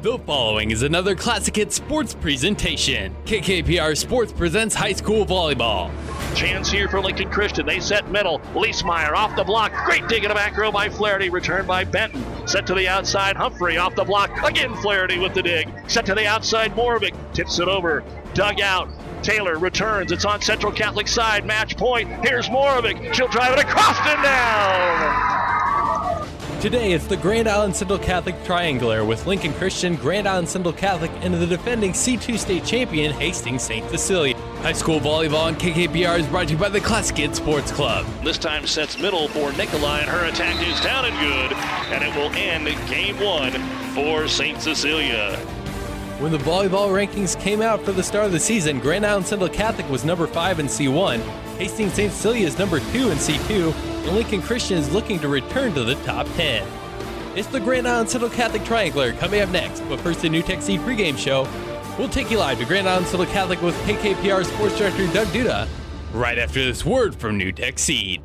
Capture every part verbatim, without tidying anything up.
The following is another Classic Hits sports presentation. K K P R Sports presents high school volleyball. Chance here for Lincoln Christian. They set middle. Leesmeyer off the block. Great dig in the back row by Flaherty. Returned by Benton. Set to the outside. Humphrey off the block. Again, Flaherty with the dig. Set to the outside. Moravec tips it over. Dug out. Taylor returns. It's on Central Catholic side. Match point. Here's Moravec. She'll drive it across and down. Today it's the Grand Island Central Catholic Triangular with Lincoln Christian, Grand Island Central Catholic, and the defending C two state champion Hastings Saint Cecilia. High school volleyball on K K P R is brought to you by the Classic Hits Sports Club. This time sets middle for Nikolai, and her attack is down and good, and it will end game one for Saint Cecilia. When the volleyball rankings came out for the start of the season, Grand Island Central Catholic was number five in C one, Hastings Saint Cecilia is number two in C two, and Lincoln Christian is looking to return to the top ten. It's the Grand Island Central Catholic Triangular coming up next, but first the New Tech Seed pregame show. We'll take you live to Grand Island Central Catholic with K K P R Sports Director Doug Duda right after this word from New Tech Seed.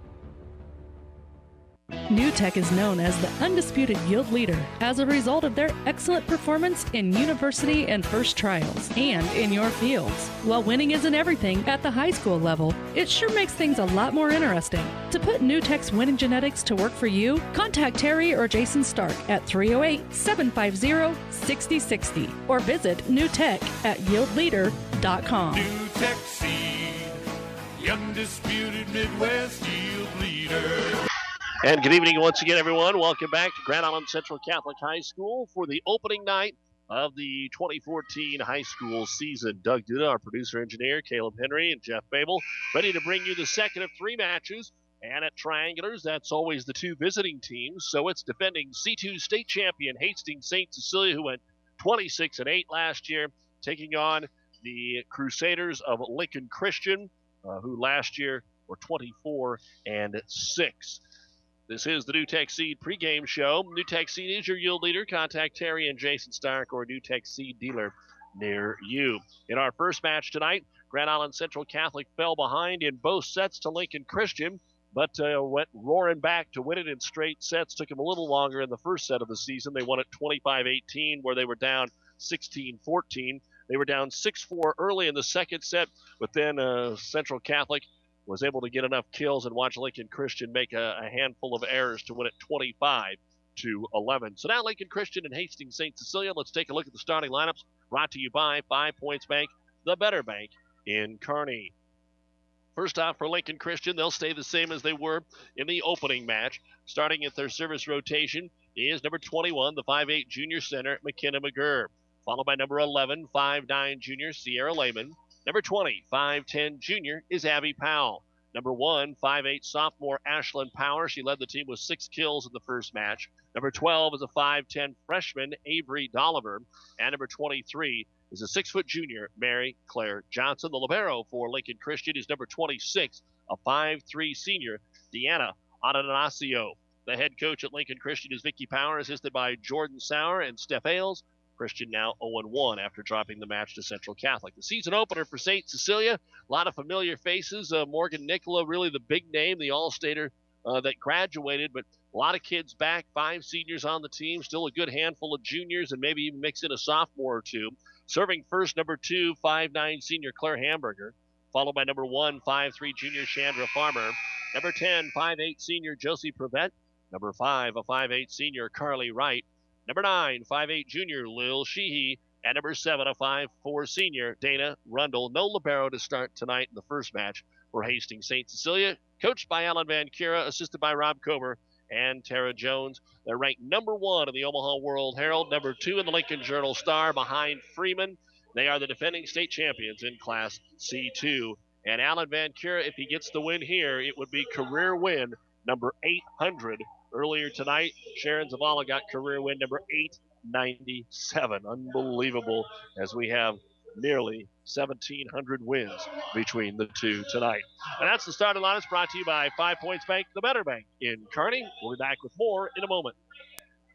New Tech is known as the undisputed yield leader as a result of their excellent performance in university and first trials and in your fields. While winning isn't everything at the high school level, it sure makes things a lot more interesting. To put New Tech's winning genetics to work for you, contact Terry or Jason Stark at three oh eight, seven five zero, six oh six oh or visit New Tech at yield leader dot com. New Tech Seed, the undisputed Midwest yield leader. And good evening once again, everyone. Welcome back to Grand Island Central Catholic High School for the opening night of the twenty fourteen high school season. Doug Duda, our producer engineer, Caleb Henry, and Jeff Babel, ready to bring you the second of three matches. And at Triangulars, that's always the two visiting teams. So it's defending C two state champion Hastings Saint Cecilia, who went twenty-six and eight last year, taking on the Crusaders of Lincoln Christian, uh, who last year were twenty-four and six. This is the New Tech Seed pregame show. New Tech Seed is your yield leader. Contact Terry and Jason Stark or a New Tech Seed dealer near you. In our first match tonight, Grand Island Central Catholic fell behind in both sets to Lincoln Christian, but uh, went roaring back to win it in straight sets. Took them a little longer in the first set of the season. They won it twenty-five eighteen, where they were down sixteen fourteen. They were down six four early in the second set, but then uh, Central Catholic was able to get enough kills and watch Lincoln Christian make a, a handful of errors to win it twenty-five to eleven. So now Lincoln Christian and Hastings Saint Cecilia. Let's take a look at the starting lineups brought to you by Five Points Bank, the better bank in Kearney. First off, for Lincoln Christian, they'll stay the same as they were in the opening match. Starting at their service rotation is number twenty-one, the five eight junior center, McKenna McGurr, followed by number eleven, five nine junior Sierra Lehman. Number twenty, five ten junior is Abby Powell. Number one, five eight sophomore Ashlyn Power. She led the team with six kills in the first match. Number twelve is a five ten freshman Avery Dolliver. And number twenty-three is a six foot junior Mary Claire Johnson. The libero for Lincoln Christian is number twenty-six, a five three senior Deanna Ananasio. The head coach at Lincoln Christian is Vicky Power, assisted by Jordan Sauer and Steph Ailes. Christian now oh and one after dropping the match to Central Catholic. The season opener for Saint Cecilia, a lot of familiar faces. Uh, Morgan Nicola, really the big name, the All-Stater uh, that graduated, but a lot of kids back, five seniors on the team, still a good handful of juniors, and maybe even mix in a sophomore or two. Serving first, number two, five nine senior Claire Hamburger, followed by number one, five three junior Chandra Farmer. Number ten, five eight senior Josie Prevett. Number five, a five eight senior Carly Wright. Number nine, five eight junior Lil Sheehy. And number seven, a five four senior Dana Rundle. No libero to start tonight in the first match for Hastings Saint Cecilia. Coached by Alan Van Kira, assisted by Rob Comer and Tara Jones. They're ranked number one in the Omaha World Herald, number two in the Lincoln Journal Star behind Freeman. They are the defending state champions in Class C two. And Alan Van Kira, if he gets the win here, it would be career win number eight hundred. Earlier tonight, Sharon Zavala got career win number eight ninety-seven. Unbelievable, as we have nearly seventeen hundred wins between the two tonight. And that's the starting lineup brought to you by Five Points Bank, the better bank in Kearney. We'll be back with more in a moment.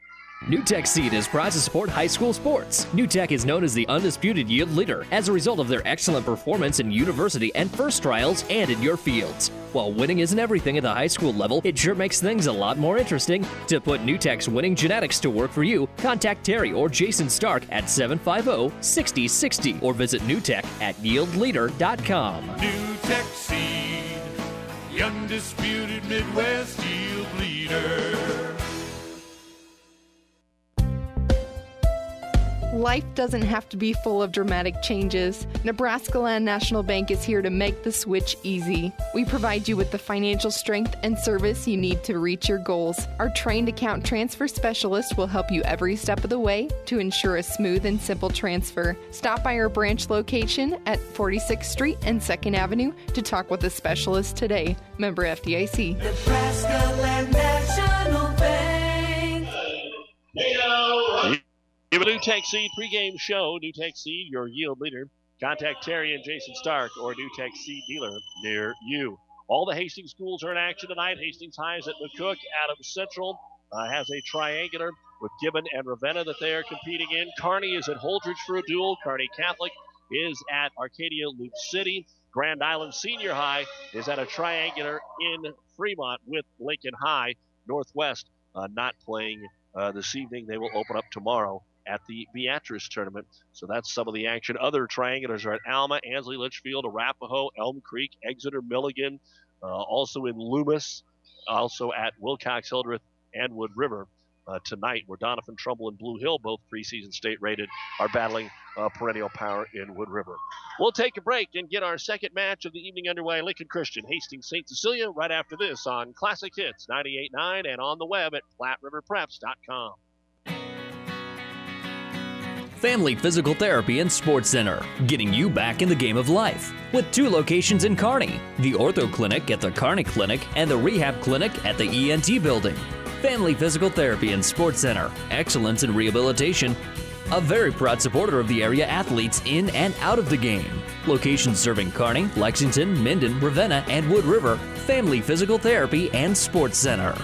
NewTek Seed is proud to support high school sports. NewTek is known as the undisputed yield leader as a result of their excellent performance in university and first trials and in your fields. While winning isn't everything at the high school level, it sure makes things a lot more interesting. To put NewTek's winning genetics to work for you, contact Terry or Jason Stark at seven five zero, six zero six zero or visit NewTek at yield leader dot com. NewTek Seed, the undisputed Midwest yield leader. Life doesn't have to be full of dramatic changes. Nebraska Land National Bank is here to make the switch easy. We provide you with the financial strength and service you need to reach your goals. Our trained account transfer specialist will help you every step of the way to ensure a smooth and simple transfer. Stop by our branch location at forty-sixth Street and second Avenue to talk with a specialist today. Member F D I C. Nebraska Land National Bank. Give a NewTek Seed pregame show. NewTek Seed, your yield leader. Contact Terry and Jason Stark or NewTek Seed dealer near you. All the Hastings schools are in action tonight. Hastings High is at McCook. Adams Central uh, has a triangular with Gibbon and Ravenna that they are competing in. Kearney is at Holdridge for a duel. Kearney Catholic is at Arcadia Loop City. Grand Island Senior High is at a triangular in Fremont with Lincoln High. Northwest uh, not playing uh, this evening. They will open up tomorrow at the Beatrice tournament. So that's some of the action. Other triangulars are at Alma, Ansley, Litchfield, Arapahoe, Elm Creek, Exeter, Milligan, uh, also in Loomis, also at Wilcox, Hildreth, and Wood River uh, tonight, where Donovan, Trumbull, and Blue Hill, both preseason state rated, are battling uh, perennial power in Wood River. We'll take a break and get our second match of the evening underway. Lincoln Christian, Hastings, Saint Cecilia, right after this on Classic Hits ninety-eight point nine and on the web at Platte River Preps dot com. Family Physical Therapy and Sports Center, getting you back in the game of life. With two locations in Kearney, the Ortho Clinic at the Kearney Clinic and the Rehab Clinic at the E N T Building. Family Physical Therapy and Sports Center, excellence in rehabilitation. A very proud supporter of the area athletes in and out of the game. Locations serving Kearney, Lexington, Minden, Ravenna, and Wood River. Family Physical Therapy and Sports Center.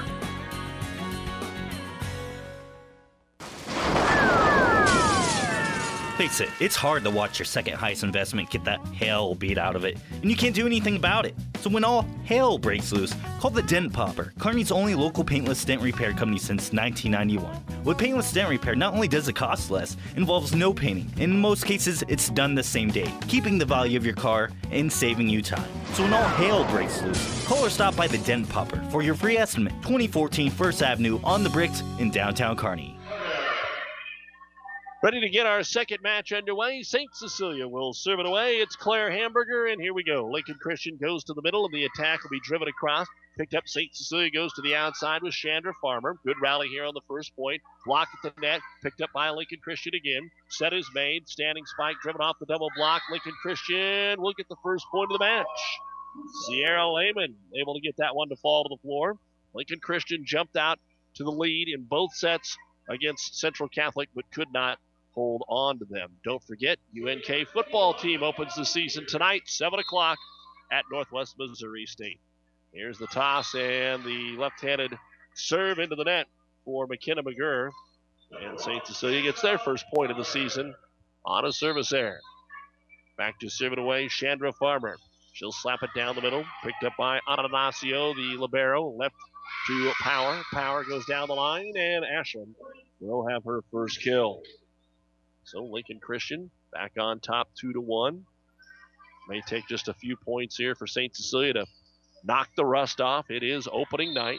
Face it, it's hard to watch your second highest investment get that hell beat out of it, and you can't do anything about it. So when all hell breaks loose, call the Dent Popper, Kearney's only local paintless dent repair company since nineteen ninety-one. With paintless dent repair, not only does it cost less, it involves no painting, and in most cases, it's done the same day, keeping the value of your car and saving you time. So when all hell breaks loose, call or stop by the Dent Popper for your free estimate, twenty fourteen First Avenue on the Bricks in downtown Kearney. Ready to get our second match underway. Saint Cecilia will serve it away. It's Claire Hamburger, and here we go. Lincoln Christian goes to the middle, and the attack will be driven across. Picked up, Saint Cecilia goes to the outside with Chandra Farmer. Good rally here on the first point. Block at the net. Picked up by Lincoln Christian again. Set is made. Standing spike driven off the double block. Lincoln Christian will get the first point of the match. Sierra Lehman able to get that one to fall to the floor. Lincoln Christian jumped out to the lead in both sets against Central Catholic, but could not hold on to them. Don't forget, U N K football team opens the season tonight, seven o'clock at Northwest Missouri State. Here's the toss and the left-handed serve into the net for McKenna McGurr. And Saint Cecilia gets their first point of the season on a service error. Back to serve it away, Chandra Farmer. She'll slap it down the middle. Picked up by Ananasio, the libero. Left to Power. Power goes down the line, and Ashland will have her first kill. So Lincoln Christian back on top two to one. May take just a few points here for Saint Cecilia to knock the rust off. It is opening night.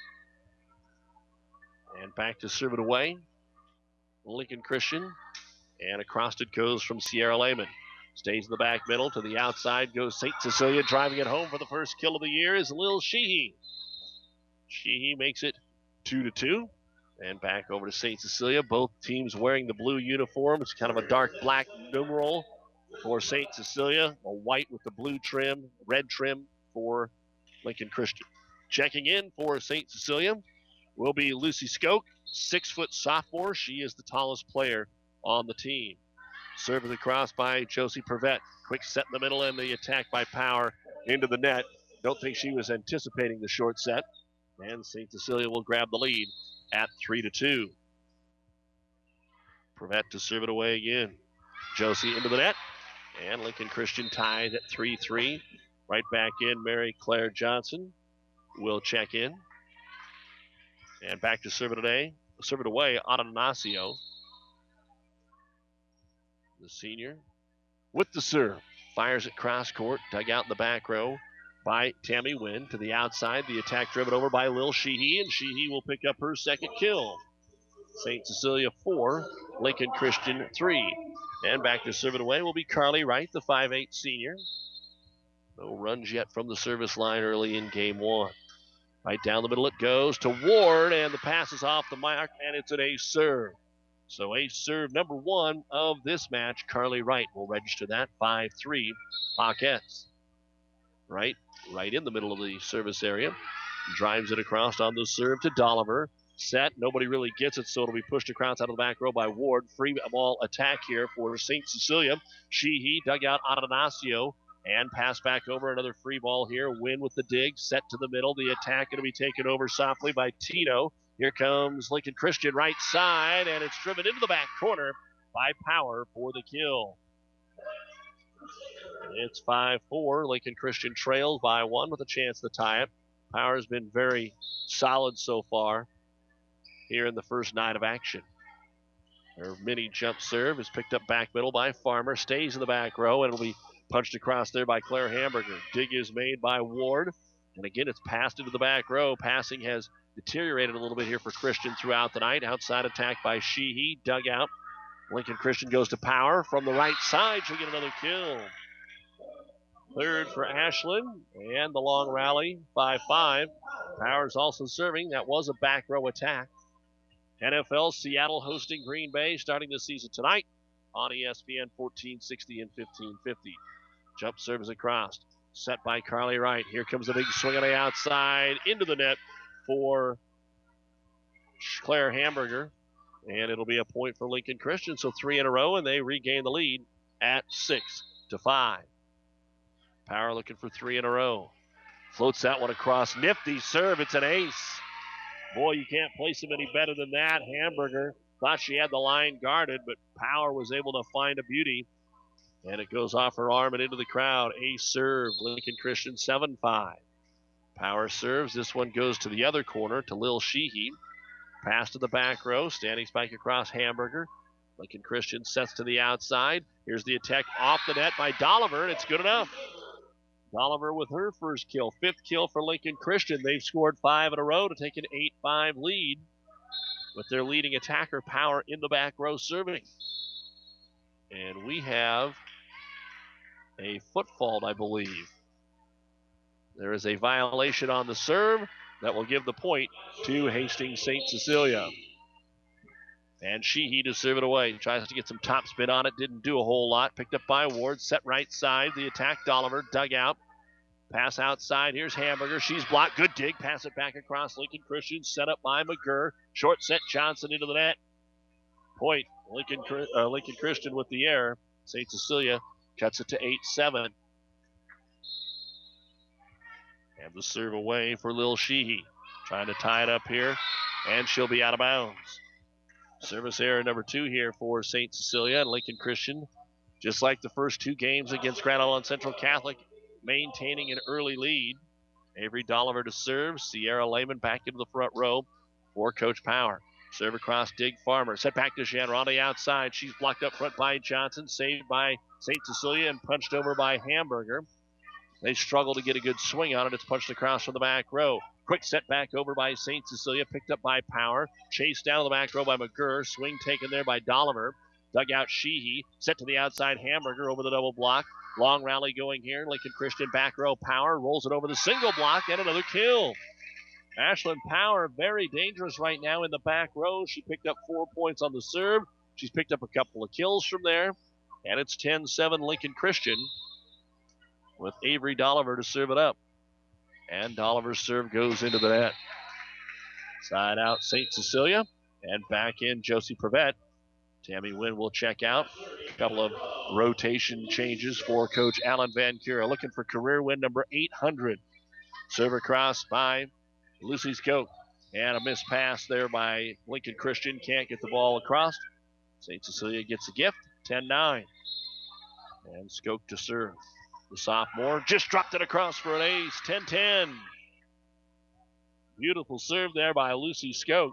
And back to serve it away. Lincoln Christian. And across it goes from Sierra Lehman. Stays in the back middle. To the outside goes Saint Cecilia. Driving it home for the first kill of the year is Lil Sheehy. Sheehy makes it two to two. And back over to Saint Cecilia. Both teams wearing the blue uniforms. Kind of a dark black numeral for Saint Cecilia. A white with the blue trim, red trim for Lincoln Christian. Checking in for Saint Cecilia will be Lucy Skoke, six-foot sophomore. She is the tallest player on the team. Served across by Josie Pervette. Quick set in the middle and the attack by Power into the net. Don't think she was anticipating the short set. And Saint Cecilia will grab the lead at three to two. Prevette to serve it away again. Josie into the net. And Lincoln Christian tied at three three. Right back in, Mary Claire Johnson will check in. And back to serve it today. Serve it away, Atanasio. The senior with the serve. Fires it cross court, dug out in the back row by Tammy Wynn to the outside. The attack driven over by Lil Sheehy, and Sheehy will pick up her second kill. Saint Cecilia four, Lincoln Christian three. And back to serve it away will be Carly Wright, the five eight senior. No runs yet from the service line early in game one. Right down the middle it goes to Ward, and the pass is off the mark, and it's an ace serve. So ace serve number one of this match. Carly Wright will register that, five three Hawkettes. Right, right in the middle of the service area. Drives it across on the serve to Dolliver. Set, nobody really gets it, so it'll be pushed across out of the back row by Ward. Free ball attack here for Saint Cecilia. Sheehy dug out Atanasio and pass back over. Another free ball here. Win with the dig, set to the middle. The attack going to be taken over softly by Tito. Here comes Lincoln Christian right side, and it's driven into the back corner by Power for the kill. It's five four. Lincoln Christian trails by one with a chance to tie it. Power's been very solid so far here in the first night of action. Her mini jump serve is picked up back middle by Farmer, stays in the back row, and it'll be punched across there by Claire Hamburger. Dig is made by Ward, and again it's passed into the back row. Passing has deteriorated a little bit here for Christian throughout the night. Outside attack by Sheehy, dug out. Lincoln Christian goes to Power from the right side. She'll get another kill. Third for Ashland, and the long rally, five five. Power's also serving. That was a back row attack. N F L Seattle hosting Green Bay starting this season tonight on E S P N fourteen sixty and fifteen fifty. Jump serve is across. Set by Carly Wright. Here comes a big swing on the outside into the net for Claire Hamburger. And it'll be a point for Lincoln Christian. So three in a row, and they regain the lead at six to five. Power looking for three in a row. Floats that one across. Nifty serve. It's an ace. Boy, you can't place him any better than that. Hamburger thought she had the line guarded, but Power was able to find a beauty. And it goes off her arm and into the crowd. Ace serve. Lincoln Christian seven five. Power serves. This one goes to the other corner to Lil Sheehy. Pass to the back row. Standing spike across Hamburger. Lincoln Christian sets to the outside. Here's the attack off the net by Dolliver, and it's good enough. Dolliver with her first kill. Fifth kill for Lincoln Christian. They've scored five in a row to take an eight five lead with their leading attacker, Power, in the back row serving. And we have a foot fault, I believe. There is a violation on the serve that will give the point to Hastings Saint Cecilia. And Sheehy to serve it away. Tries to get some top spin on it. Didn't do a whole lot. Picked up by Ward. Set right side. The attack, Dolliver. Dug out. Pass outside. Here's Hamburger. She's blocked. Good dig. Pass it back across Lincoln Christian. Set up by McGurr. Short set Johnson into the net. Point. Lincoln, uh, Lincoln Christian with the error. Saint Cecilia cuts it to eight seven. And the serve away for Lil Sheehy. Trying to tie it up here. And she'll be out of bounds. Service error number two here for Saint Cecilia, and Lincoln Christian, just like the first two games against Grand Island Central Catholic, maintaining an early lead. Avery Dolliver to serve. Sierra Lehman back into the front row for Coach Power. Serve across, dig Farmer. Set back to Jeanne on the outside. She's blocked up front by Johnson. Saved by Saint Cecilia and punched over by Hamburger. They struggle to get a good swing on it. It's punched across from the back row. Quick set back over by Saint Cecilia. Picked up by Power. Chased down the back row by McGurr. Swing taken there by Dolliver. Dug out Sheehy. Set to the outside. Hamburger over the double block. Long rally going here. Lincoln Christian back row. Power rolls it over the single block and another kill. Ashland Power very dangerous right now in the back row. She picked up four points on the serve. She's picked up a couple of kills from there. And it's ten seven Lincoln Christian with Avery Dolliver to serve it up. And Dolliver's serve goes into the net. Side out Saint Cecilia. And back in Josie Prevette. Tammy Wynn will check out. A couple of rotation changes for Coach Alan Van Cura. Looking for career win number eight hundred. Serve across by Lucy Scope. And a missed pass there by Lincoln Christian. Can't get the ball across. Saint Cecilia gets a gift, ten nine. And Skoke to serve. The sophomore just dropped it across for an ace, ten ten. Beautiful serve there by Lucy Skoke.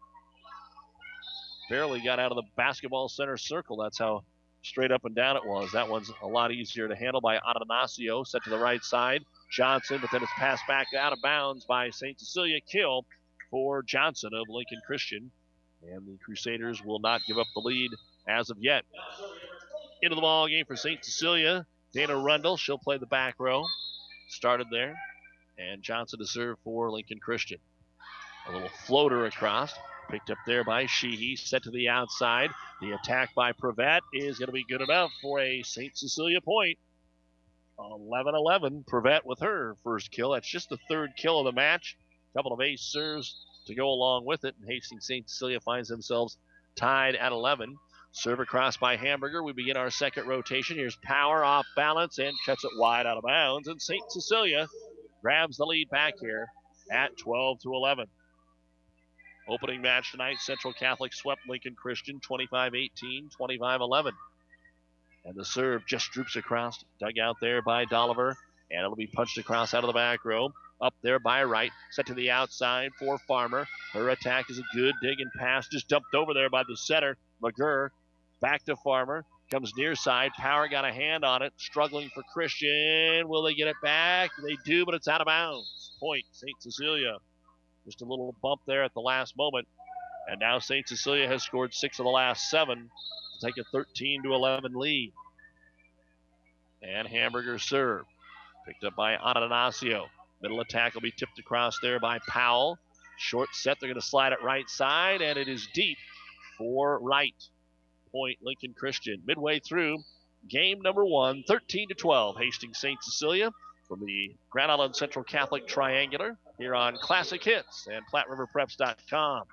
Barely got out of the basketball center circle. That's how straight up and down it was. That one's a lot easier to handle by Atanasio. Set to the right side. Johnson, but then it's passed back out of bounds by Saint Cecilia. Kill for Johnson of Lincoln Christian. And the Crusaders will not give up the lead as of yet. Into the ball game for Saint Cecilia. Dana Rundle, she'll play the back row. Started there. And Johnson to serve for Lincoln Christian. A little floater across. Picked up there by Sheehy. Set to the outside. The attack by Prevet is going to be good enough for a Saint Cecilia point. eleven eleven. Prevet with her first kill. That's just the third kill of the match. A couple of ace serves to go along with it. And Hastings Saint Cecilia finds themselves tied at eleven. Serve across by Hamburger. We begin our second rotation. Here's Power off balance and cuts it wide out of bounds. And Saint Cecilia grabs the lead back here at twelve to eleven. Opening match tonight, Central Catholic swept Lincoln Christian twenty-five eighteen, twenty-five eleven. And the serve just droops across, dug out there by Dolliver. And it'll be punched across out of the back row. Up there by Wright, set to the outside for Farmer. Her attack is a good dig and pass, just dumped over there by the setter, McGurr. Back to Farmer, comes near side. Power got a hand on it, struggling for Christian. Will they get it back? They do, but it's out of bounds. Point, Saint Cecilia. Just a little bump there at the last moment. And now Saint Cecilia has scored six of the last seven to take a thirteen to eleven lead. And Hamburger serve. Picked up by Atanasio. Middle attack will be tipped across there by Powell. Short set, they're going to slide it right side, and it is deep for Wright. Point Lincoln Christian. Midway through game number one, thirteen to twelve. Hastings Saint Cecilia from the Grand Island Central Catholic Triangular here on Classic Hits and Platte River Preps dot com.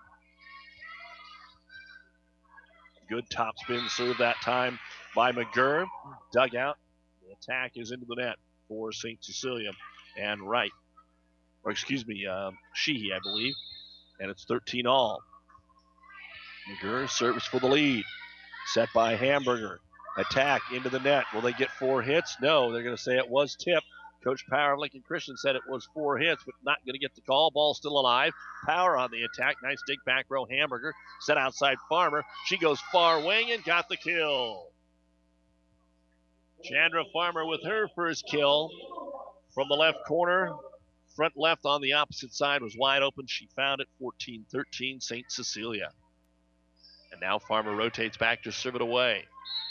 Good topspin serve that time by McGurr. Dug out. The attack is into the net for Saint Cecilia and Wright. Or excuse me, uh, Sheehy, I believe. And it's thirteen all. McGurr serves for the lead. Set by Hamburger. Attack into the net. Will they get four hits? No, they're going to say it was tipped. Coach Power of Lincoln Christian said it was four hits, but not going to get the call. Ball still alive. Power on the attack. Nice dig back row. Hamburger set outside Farmer. She goes far wing and got the kill. Chandra Farmer with her first kill from the left corner. Front left on the opposite side was wide open. She found it. fourteen thirteen Saint Cecilia. And now Farmer rotates back to serve it away.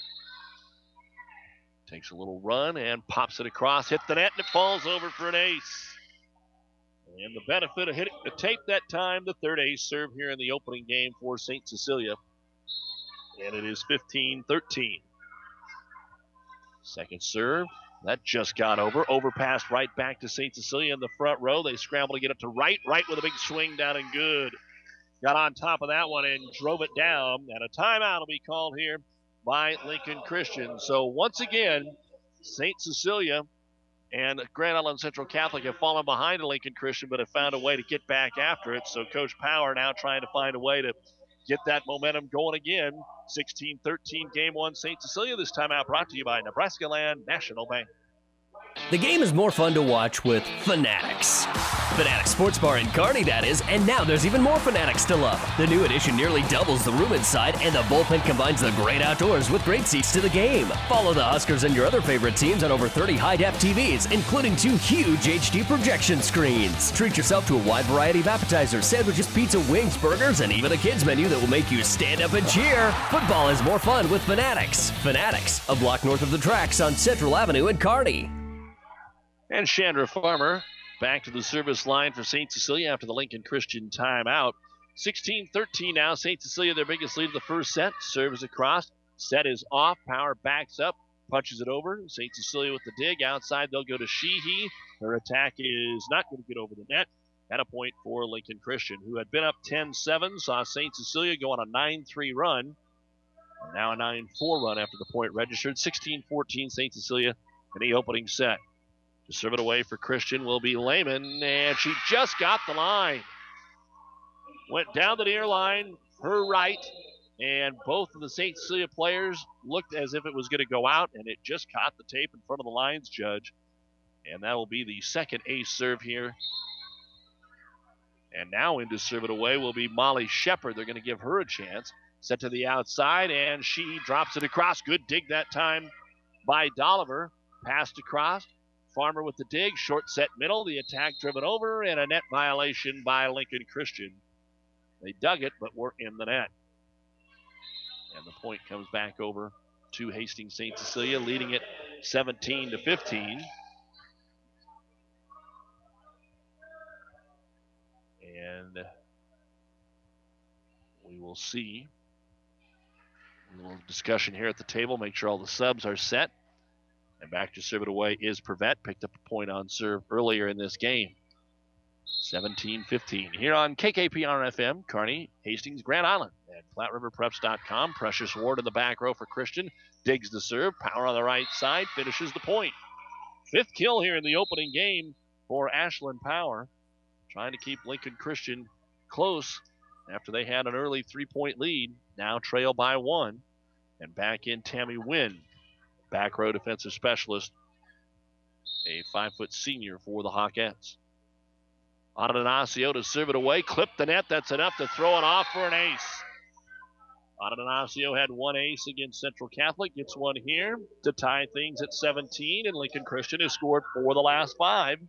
Takes a little run and pops it across. Hit the net and it falls over for an ace. And the benefit of hitting the tape that time, the third ace serve here in the opening game for Saint Cecilia. And it is fifteen thirteen. Second serve. That just got over. Overpassed right back to Saint Cecilia in the front row. They scramble to get it to Wright. Wright with a big swing down and good. Got on top of that one and drove it down. And a timeout will be called here by Lincoln Christian. So once again, Saint Cecilia and Grand Island Central Catholic have fallen behind Lincoln Christian, but have found a way to get back after it. So Coach Power now trying to find a way to get that momentum going again. sixteen thirteen game one, Saint Cecilia. This timeout brought to you by Nebraska Land National Bank. The game is more fun to watch with Fanatics. Fanatics Sports Bar in Kearney, that is, and now there's even more Fanatics to love. The new addition nearly doubles the room inside, and the bullpen combines the great outdoors with great seats to the game. Follow the Huskers and your other favorite teams on over thirty high-def T Vs, including two huge H D projection screens. Treat yourself to a wide variety of appetizers, sandwiches, pizza, wings, burgers, and even a kids menu that will make you stand up and cheer. Football is more fun with Fanatics. Fanatics, a block north of the tracks on Central Avenue in Kearney. And Chandra Farmer back to the service line for Saint Cecilia after the Lincoln Christian timeout. sixteen thirteen now. Saint Cecilia, their biggest lead of the first set. Serves across. Set is off. Power backs up. Punches it over. Saint Cecilia with the dig. Outside, they'll go to Sheehy. Her attack is not going to get over the net. At a point for Lincoln Christian, who had been up ten seven. Saw Saint Cecilia go on a nine three run. And now a nine four run after the point registered. sixteen fourteen Saint Cecilia in the opening set. To serve it away for Christian will be Lehman, and she just got the line. Went down the near line, her right, and both of the Saint Cecilia players looked as if it was going to go out, and it just caught the tape in front of the lines judge. And that will be the second ace serve here. And now in to serve it away will be Molly Shepard. They're going to give her a chance. Set to the outside, and she drops it across. Good dig that time by Dolliver. Passed across. Farmer with the dig. Short set middle. The attack driven over, and a net violation by Lincoln Christian. They dug it, but were in the net. And the point comes back over to Hastings Saint Cecilia, leading it seventeen to fifteen. And we will see a little discussion here at the table. Make sure all the subs are set. And back to serve it away is Prevet. Picked up a point on serve earlier in this game. seventeen fifteen. Here on K K P R F M, Kearney, Hastings, Grand Island at Flat River Preps dot com. Precious Ward in the back row for Christian. Digs the serve. Power on the right side. Finishes the point. Fifth kill here in the opening game for Ashlyn Power. Trying to keep Lincoln Christian close after they had an early three-point lead. Now trail by one. And back in Tammy Wynn, back row defensive specialist, a five-foot senior for the Hawkettes. Adonasio to serve it away, clip the net. That's enough to throw it off for an ace. Adonasio had one ace against Central Catholic, gets one here to tie things at seventeen, and Lincoln Christian has scored four of the last five.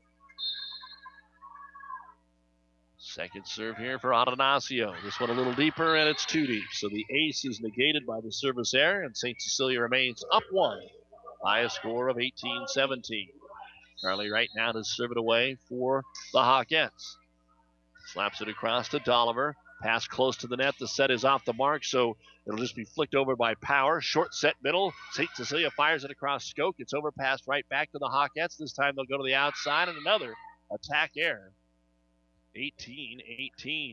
Second serve here for Adonasio. This one a little deeper, and it's too deep. So the ace is negated by the service error, and Saint Cecilia remains up one by a score of eighteen seventeen. Charlie right now to serve it away for the Hawkettes. Slaps it across to Dolliver. Pass close to the net. The set is off the mark, so it'll just be flicked over by Power. Short set middle. Saint Cecilia fires it across Skoke. It's overpassed right back to the Hawkettes. This time they'll go to the outside, and another attack error. eighteen eighteen.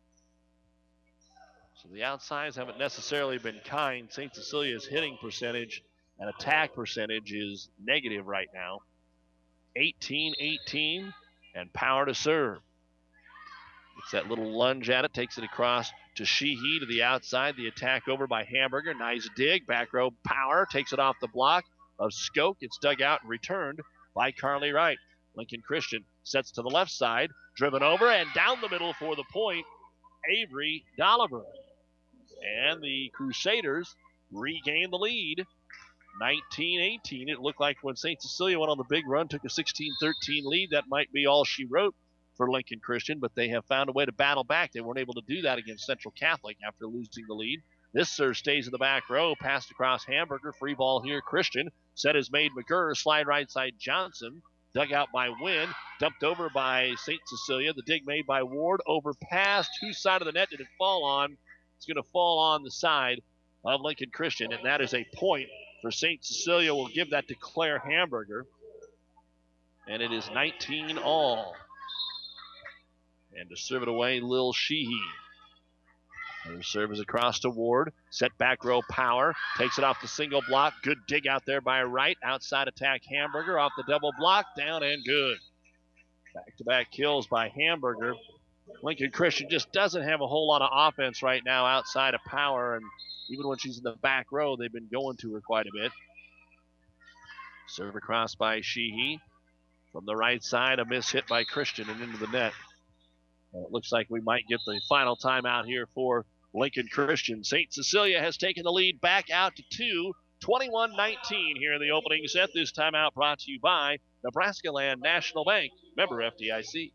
So the outsides haven't necessarily been kind. Saint Cecilia's hitting percentage and attack percentage is negative right now. eighteen eighteen, and Power to serve. Gets that little lunge at it, takes it across to Sheehy to the outside. The attack over by Hamburger. Nice dig. Back row Power takes it off the block of Skoke. It's dug out and returned by Carly Wright. Lincoln Christian sets to the left side, driven over and down the middle for the point, Avery Dolliver. And the Crusaders regain the lead, nineteen eighteen. It looked like when Saint Cecilia went on the big run, took a sixteen thirteen lead, that might be all she wrote for Lincoln Christian, but they have found a way to battle back. They weren't able to do that against Central Catholic after losing the lead. This serve stays in the back row, passed across Hamburger, free ball here, Christian. Set is made, McGurr, slide right side, Johnson. Dug out by Wynn, dumped over by Saint Cecilia. The dig made by Ward, overpassed. Whose side of the net did it fall on? It's going to fall on the side of Lincoln Christian, and that is a point for Saint Cecilia. We'll give that to Claire Hamburger, and it is nineteen all. And to serve it away, Lil Sheehy. Her serve is across to Ward. Set back row Power. Takes it off the single block. Good dig out there by Wright. Outside attack Hamburger off the double block. Down and good. Back-to-back kills by Hamburger. Lincoln Christian just doesn't have a whole lot of offense right now outside of Power. And even when she's in the back row, they've been going to her quite a bit. Serve across by Sheehy. From the right side, a miss hit by Christian and into the net. And it looks like we might get the final timeout here for Lincoln Christian. Saint Cecilia has taken the lead back out to two, twenty-one nineteen here in the opening set. This timeout brought to you by Nebraska Land National Bank, member F D I C.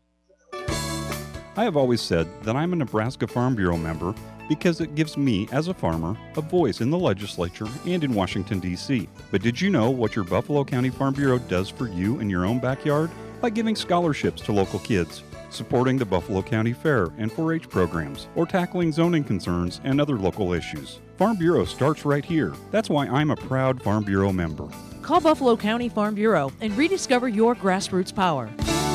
I have always said that I'm a Nebraska Farm Bureau member because it gives me, as a farmer, a voice in the legislature and in Washington, D C But did you know what your Buffalo County Farm Bureau does for you in your own backyard? By giving scholarships to local kids, supporting the Buffalo County Fair and four H programs, or tackling zoning concerns and other local issues. Farm Bureau starts right here. That's why I'm a proud Farm Bureau member. Call Buffalo County Farm Bureau and rediscover your grassroots power.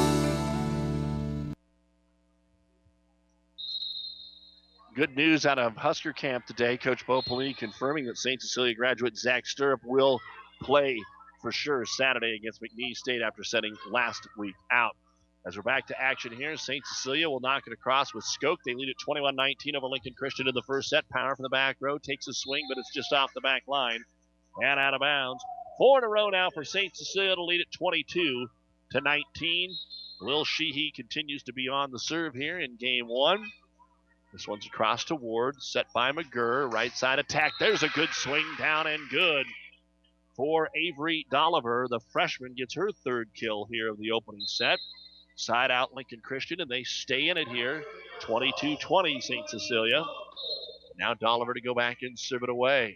Good news out of Husker camp today. Coach Bo Pelini confirming that Saint Cecilia graduate Zach Stirrup will play for sure Saturday against McNeese State after setting last week out. As we're back to action here, Saint Cecilia will knock it across with Skoke. They lead at twenty-one nineteen over Lincoln Christian in the first set. Power from the back row takes a swing, but it's just off the back line and out of bounds. Four in a row now for Saint Cecilia to lead at twenty-two to nineteen. Lil Sheehy continues to be on the serve here in game one. This one's across to Ward, set by McGurr. Right side attack. There's a good swing down and good for Avery Dolliver. The freshman gets her third kill here of the opening set. Side out Lincoln Christian, and they stay in it here. twenty-two twenty Saint Cecilia. Now Dolliver to go back and serve it away.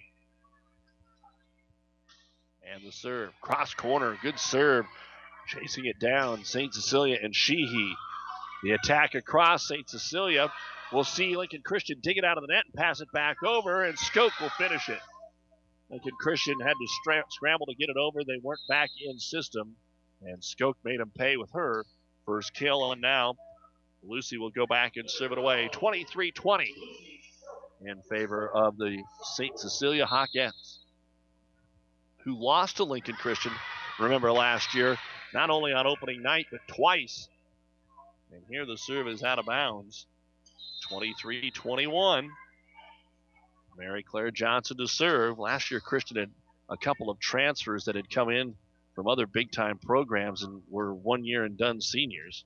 And the serve. Cross corner. Good serve. Chasing it down. Saint Cecilia and Sheehy. The attack across Saint Cecilia. We'll see Lincoln Christian dig it out of the net and pass it back over, and Skoke will finish it. Lincoln Christian had to stra- scramble to get it over. They weren't back in system, and Skoke made them pay with her first kill. And now Lucy will go back and serve it away. twenty-three twenty in favor of the Saint Cecilia Hawkettes, who lost to Lincoln Christian, remember, last year, not only on opening night, but twice. And here the serve is out of bounds. twenty-three twenty-one. Mary Claire Johnson to serve. Last year, Christian had a couple of transfers that had come in from other big-time programs and were one-year-and-done seniors.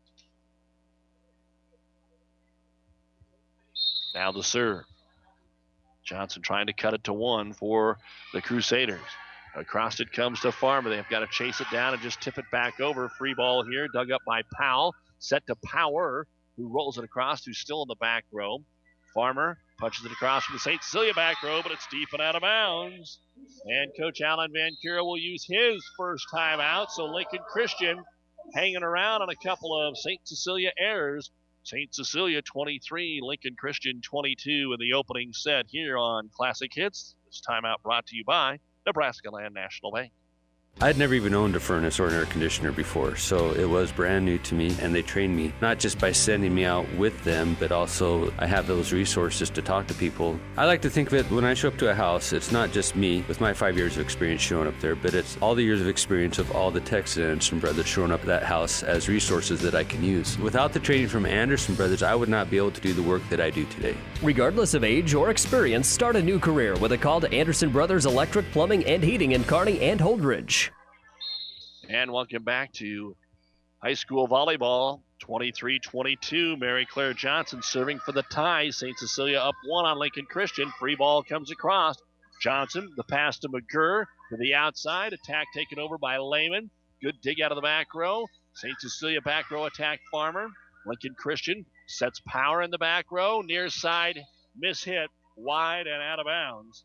Now the serve. Johnson trying to cut it to one for the Crusaders. Across it comes to Farmer. They've got to chase it down and just tip it back over. Free ball here, dug up by Powell. Set to Power, who rolls it across, who's still in the back row. Farmer punches it across from the Saint Cecilia back row, but it's deep and out of bounds. And Coach Alan Van Cura will use his first timeout. So Lincoln Christian hanging around on a couple of Saint Cecilia errors. Saint Cecilia twenty-three, Lincoln Christian twenty-two in the opening set here on Classic Hits. This timeout brought to you by Nebraska Land National Bank. I'd never even owned a furnace or an air conditioner before, so it was brand new to me, and they trained me, not just by sending me out with them, but also I have those resources to talk to people. I like to think of it when I show up to a house, it's not just me with my five years of experience showing up there, but it's all the years of experience of all the techs and Anderson brothers showing up at that house as resources that I can use. Without the training from Anderson brothers, I would not be able to do the work that I do today. Regardless of age or experience, start a new career with a call to Anderson Brothers Electric, Plumbing, and Heating in Kearney and Holdridge. And welcome back to high school volleyball. twenty-three twenty-two. Mary Claire Johnson serving for the tie. Saint Cecilia up one on Lincoln Christian. Free ball comes across. Johnson, the pass to McGurr to the outside. Attack taken over by Lehman. Good dig out of the back row. Saint Cecilia back row attack Farmer. Lincoln Christian sets Power in the back row. Near side mishit. Wide and out of bounds.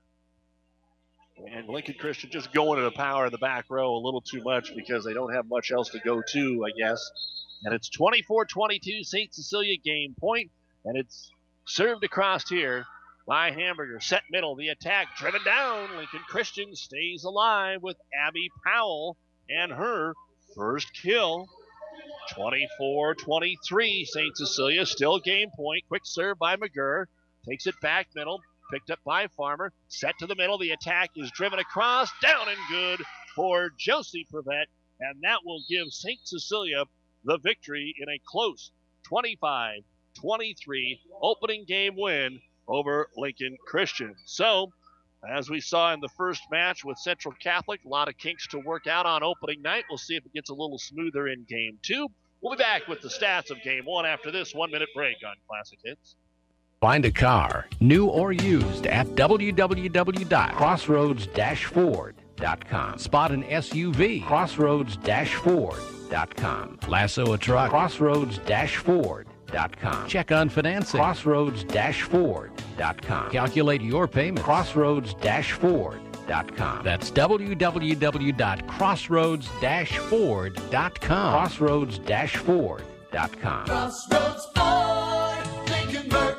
And Lincoln Christian just going to the Power in the back row a little too much because they don't have much else to go to, I guess. And it's twenty-four twenty-two, Saint Cecilia game point, and it's served across here by Hamburger. Set middle, the attack driven down. Lincoln Christian stays alive with Abby Powell and her first kill. twenty-four twenty-three, Saint Cecilia still game point. Quick serve by McGurr. Takes it back middle. Picked up by Farmer. Set to the middle. The attack is driven across. Down and good for Josie Prevette. And that will give Saint Cecilia the victory in a close twenty-five twenty-three opening game win over Lincoln Christian. So, as we saw in the first match with Central Catholic, a lot of kinks to work out on opening night. We'll see if it gets a little smoother in game two. We'll be back with the stats of game one after this one-minute break on Classic Hits. Find a car, new or used, at w w w dot crossroads dash ford dot com. Spot an S U V, crossroads dash ford dot com. Lasso a truck, crossroads dash ford dot com. Check on financing, crossroads dash ford dot com. Calculate your payment, crossroads dash ford dot com. That's w w w dot crossroads dash ford dot com. crossroads dash ford dot com. Crossroads Ford, Lincoln Mercury.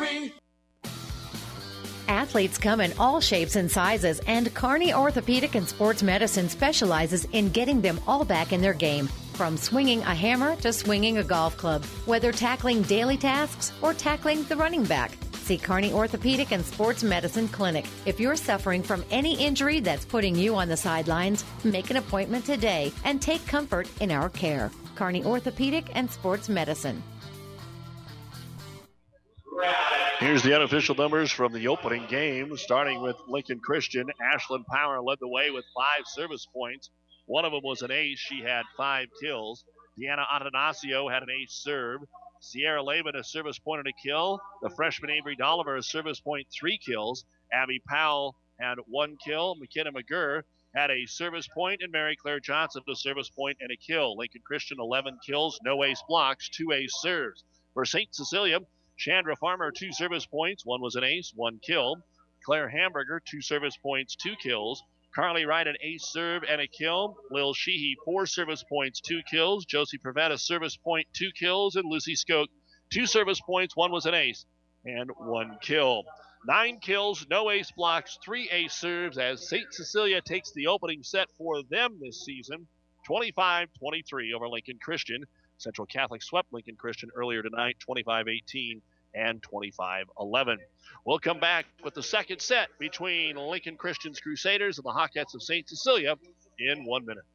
Athletes come in all shapes and sizes, and Kearney Orthopedic and Sports Medicine specializes in getting them all back in their game. From swinging a hammer to swinging a golf club, whether tackling daily tasks or tackling the running back. See Kearney Orthopedic and Sports Medicine Clinic. If you're suffering from any injury that's putting you on the sidelines, make an appointment today and take comfort in our care. Kearney Orthopedic and Sports Medicine. Here's the unofficial numbers from the opening game, starting with Lincoln Christian. Ashlyn Power led the way with five service points. One of them was an ace. She had five kills. Deanna Atanasio had an ace serve. Sierra Lehman a service point and a kill. The freshman Avery Dolliver a service point, three kills. Abby Powell had one kill. McKenna McGurr had a service point, and Mary Claire Johnson a service point and a kill. Lincoln Christian eleven kills, no ace blocks, two ace serves. For Saint Cecilia, Chandra Farmer two service points, one was an ace, one kill. Claire Hamburger two service points, two kills. Carly Wright an ace serve and a kill. Lil Sheehy four service points, two kills. Josie Prevett a service point, two kills. And Lucy Skoke two service points, one was an ace and one kill. Nine kills, no ace blocks, three ace serves as Saint Cecilia takes the opening set for them this season, twenty-five twenty-three over Lincoln Christian. Central Catholic swept Lincoln Christian earlier tonight, twenty-five eighteen and twenty-five eleven. We'll come back with the second set between Lincoln Christian's Crusaders and the Hawkettes of Saint Cecilia in one minute.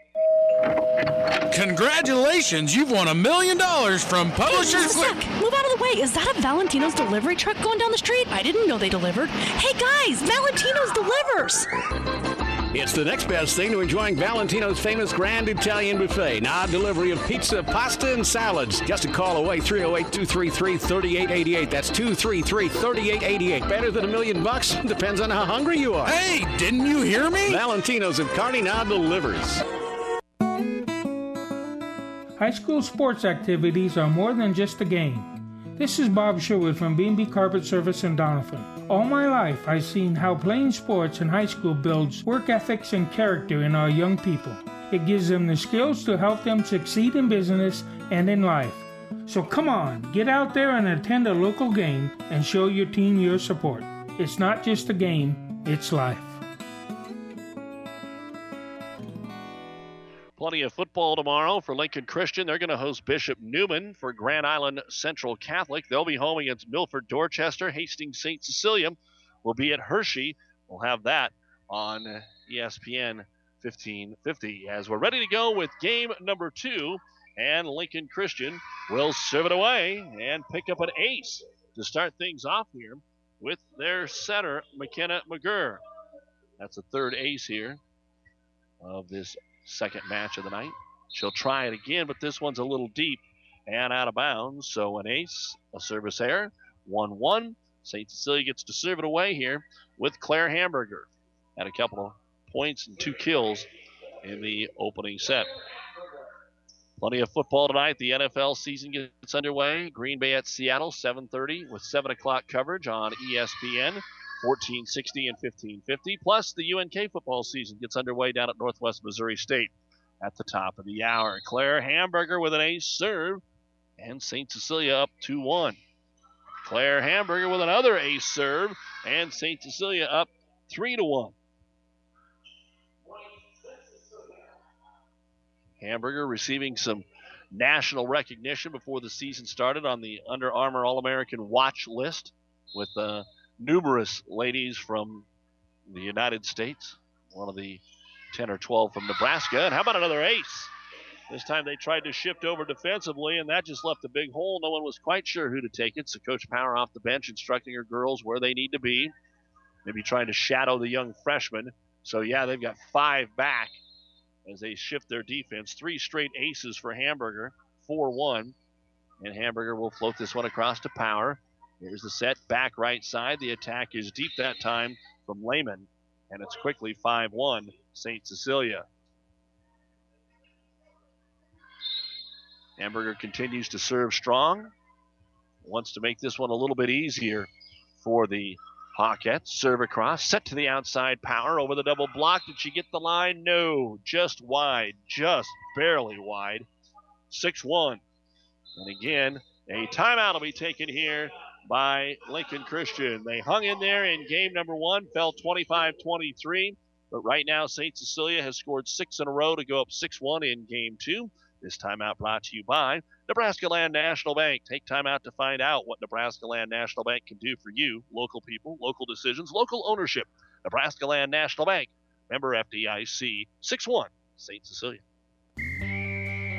Congratulations, you've won a million dollars from Publishers. Hey, Zach, move out of the way. Is that a Valentino's delivery truck going down the street? I didn't know they delivered. Hey guys, Valentino's delivers. It's the next best thing to enjoying Valentino's famous Grand Italian Buffet. Now delivery of pizza, pasta, and salads. Just a call away, three oh eight, two three three, three eight eight eight. That's two three three, three eight eight eight. Better than a million bucks? Depends on how hungry you are. Hey, didn't you hear me? Valentino's of Kearney now delivers. High school sports activities are more than just a game. This is Bob Sherwood from B and B Carpet Service in Doniphan. All my life, I've seen how playing sports in high school builds work ethics and character in our young people. It gives them the skills to help them succeed in business and in life. So come on, get out there and attend a local game and show your team your support. It's not just a game, it's life. Plenty of football tomorrow for Lincoln Christian. They're going to host Bishop Newman. For Grand Island Central Catholic, they'll be home against Milford Dorchester. Hastings Saint Cecilia will be at Hershey. We'll have that on E S P N fifteen fifty as we're ready to go with game number two. And Lincoln Christian will serve it away and pick up an ace to start things off here with their setter, McKenna McGurr. That's the third ace here of this second match of the night. She'll try it again, but this one's a little deep and out of bounds. So an ace, a service error, one one. Saint Cecilia gets to serve it away here with Claire Hamburger. Had a couple of points and two kills in the opening set. Plenty of football tonight. The N F L season gets underway. Green Bay at Seattle, seven thirty with seven o'clock coverage on E S P N. fourteen sixty and fifteen fifty. Plus, the U N K football season gets underway down at Northwest Missouri State at the top of the hour. Claire Hamburger with an ace serve, and Saint Cecilia up two one. Claire Hamburger with another ace serve, and Saint Cecilia up three to one. Hamburger receiving some national recognition before the season started on the Under Armour All-American watch list with uh, numerous ladies from the United States, one of the ten or twelve from Nebraska. And how about another ace? This time they tried to shift over defensively, and that just left a big hole. No one was quite sure who to take it, so Coach Power off the bench instructing her girls where they need to be, maybe trying to shadow the young freshmen. So, yeah, they've got five back as they shift their defense. Three straight aces for Hamburger, four one. And Hamburger will float this one across to Power. Here's the set, back right side. The attack is deep that time from Lehman, and it's quickly five one, Saint Cecilia. Hamburger continues to serve strong. Wants to make this one a little bit easier for the Hawkettes. Serve across, set to the outside. Power over the double block. Did she get the line? No, just wide, just barely wide. six one. And again, a timeout will be taken here by Lincoln Christian. They hung in there in game number one, fell twenty-five twenty-three. But right now, Saint Cecilia has scored six in a row to go up six one in game two. This timeout brought to you by Nebraska Land National Bank. Take time out to find out what Nebraska Land National Bank can do for you, local people, local decisions, local ownership. Nebraska Land National Bank, member F D I C, six one, Saint Cecilia.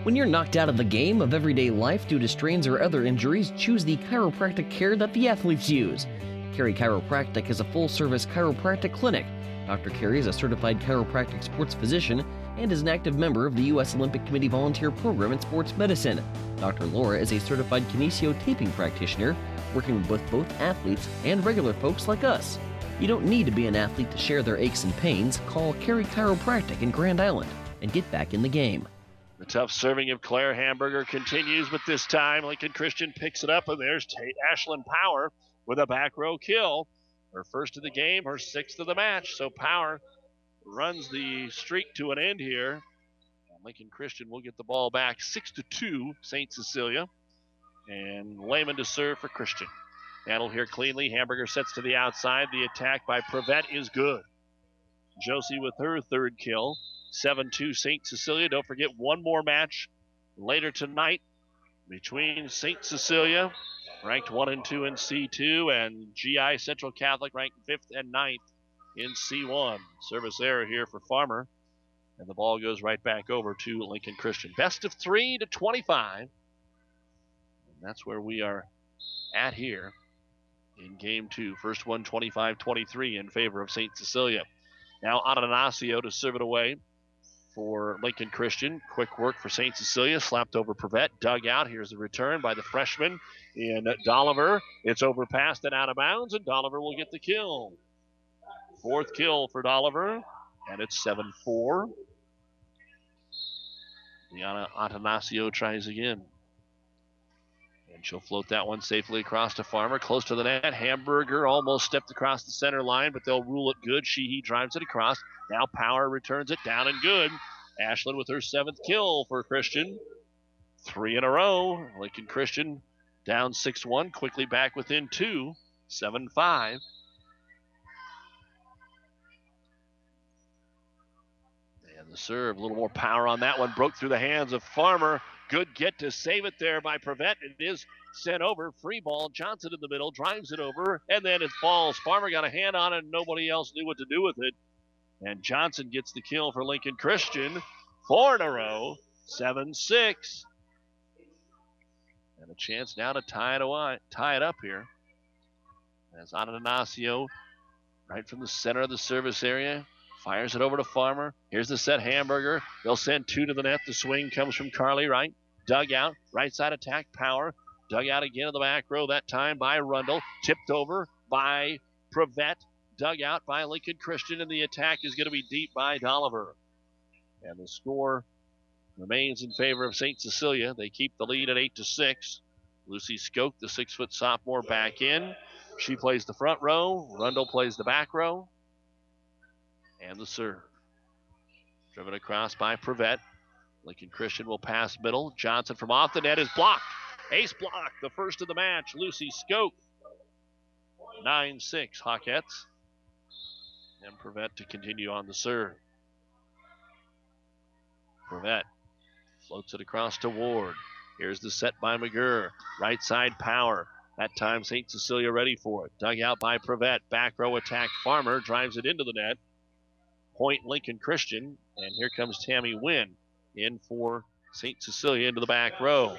When you're knocked out of the game of everyday life due to strains or other injuries, choose the chiropractic care that the athletes use. Carey Chiropractic is a full-service chiropractic clinic. Doctor Carey is a certified chiropractic sports physician and is an active member of the U S Olympic Committee Volunteer Program in Sports Medicine. Doctor Laura is a certified kinesiotaping practitioner, working with both athletes and regular folks like us. You don't need to be an athlete to share their aches and pains. Call Carey Chiropractic in Grand Island and get back in the game. The tough serving of Claire Hamburger continues, but this time Lincoln Christian picks it up, and there's Tate Ashlyn Power with a back row kill. Her first of the game, her sixth of the match. So Power runs the streak to an end here. Lincoln Christian will get the ball back six to two, Saint Cecilia. And Lehman to serve for Christian. Handled here cleanly. Hamburger sets to the outside. The attack by Prevette is good. Josie with her third kill. seven two Saint Cecilia. Don't forget one more match later tonight between Saint Cecilia, ranked one and two in C two, and G I Central Catholic, ranked fifth and ninth in C one. Service error here for Farmer, and the ball goes right back over to Lincoln Christian. Best of three to twenty-five. And that's where we are at here in game two. First one, twenty-five twenty-three in favor of Saint Cecilia. Now Atanasio to serve it away for Lincoln Christian. Quick work for Saint Cecilia. Slapped over Prevette. Dug out. Here's the return by the freshman in Dolliver. It's overpassed and out of bounds, and Dolliver will get the kill. Fourth kill for Dolliver, and it's seven four. Diana Atanasio tries again. And she'll float that one safely across to Farmer. Close to the net. Hamburger almost stepped across the center line, but they'll rule it good. Sheehy drives it across. Now Power returns it down and good. Ashlyn with her seventh kill for Christian. Three in a row. Lincoln Christian down six one. Quickly back within two. seven five. And the serve, a little more power on that one. Broke through the hands of Farmer. Good get to save it there by Prevette. It is sent over. Free ball. Johnson in the middle. Drives it over. And then it falls. Farmer got a hand on it and nobody else knew what to do with it. And Johnson gets the kill for Lincoln Christian. Four in a row. seven six. And a chance now to tie it away, tie it up here. As Atanasio, right from the center of the service area, fires it over to Farmer. Here's the set. Hamburger. They'll send two to the net. The swing comes from Carly Wright. Dug out. Right side attack. Power. Dug out again in the back row. That time by Rundle. Tipped over by Prevette. Dug out by Lincoln Christian. And the attack is going to be deep by Dolliver. And the score remains in favor of Saint Cecilia. They keep the lead at eight to six. Lucy Skoke, the six-foot sophomore, back in. She plays the front row. Rundle plays the back row. And the serve. Driven across by Prevette. Lincoln Christian will pass middle. Johnson from off the net is blocked. Ace block, the first of the match. Lucy Skoke. nine six Hawkettes. And Prevette to continue on the serve. Prevette floats it across to Ward. Here's the set by McGurr. Right side Power. That time Saint Cecilia ready for it. Dug out by Prevette. Back row attack. Farmer drives it into the net. Point Lincoln Christian. And here comes Tammy Wynn in for Saint Cecilia into the back row.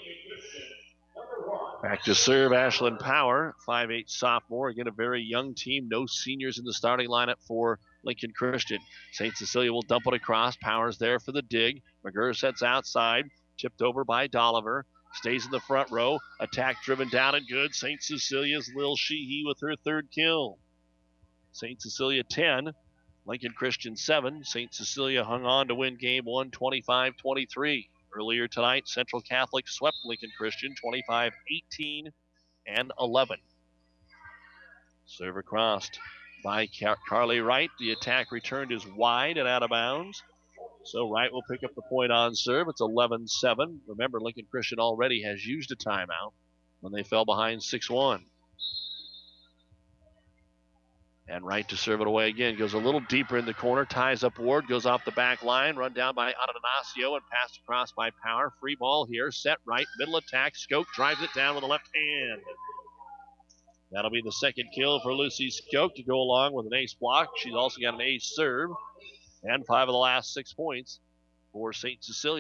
Back to serve Ashlyn Power, five eight sophomore. Again, a very young team. No seniors in the starting lineup for Lincoln Christian. Saint Cecilia will dump it across. Power's there for the dig. McGurr sets outside. Tipped over by Dolliver. Stays in the front row. Attack driven down and good. Saint Cecilia's Lil Sheehy with her third kill. Saint Cecilia ten. Lincoln Christian seven. Saint Cecilia hung on to win game one, twenty-five twenty-three. Earlier tonight, Central Catholic swept Lincoln Christian twenty-five eighteen and eleven. Serve across by Car- Carly Wright. The attack returned is wide and out of bounds. So Wright will pick up the point on serve. It's eleven seven. Remember, Lincoln Christian already has used a timeout when they fell behind six one. And Wright to serve it away again. Goes a little deeper in the corner. Ties up Ward. Goes off the back line. Run down by Atanasio and passed across by Power. Free ball here. Set right. Middle attack. Skoke drives it down with the left hand. That'll be the second kill for Lucy Skoke to go along with an ace block. She's also got an ace serve. And five of the last six points for Saint Cecilia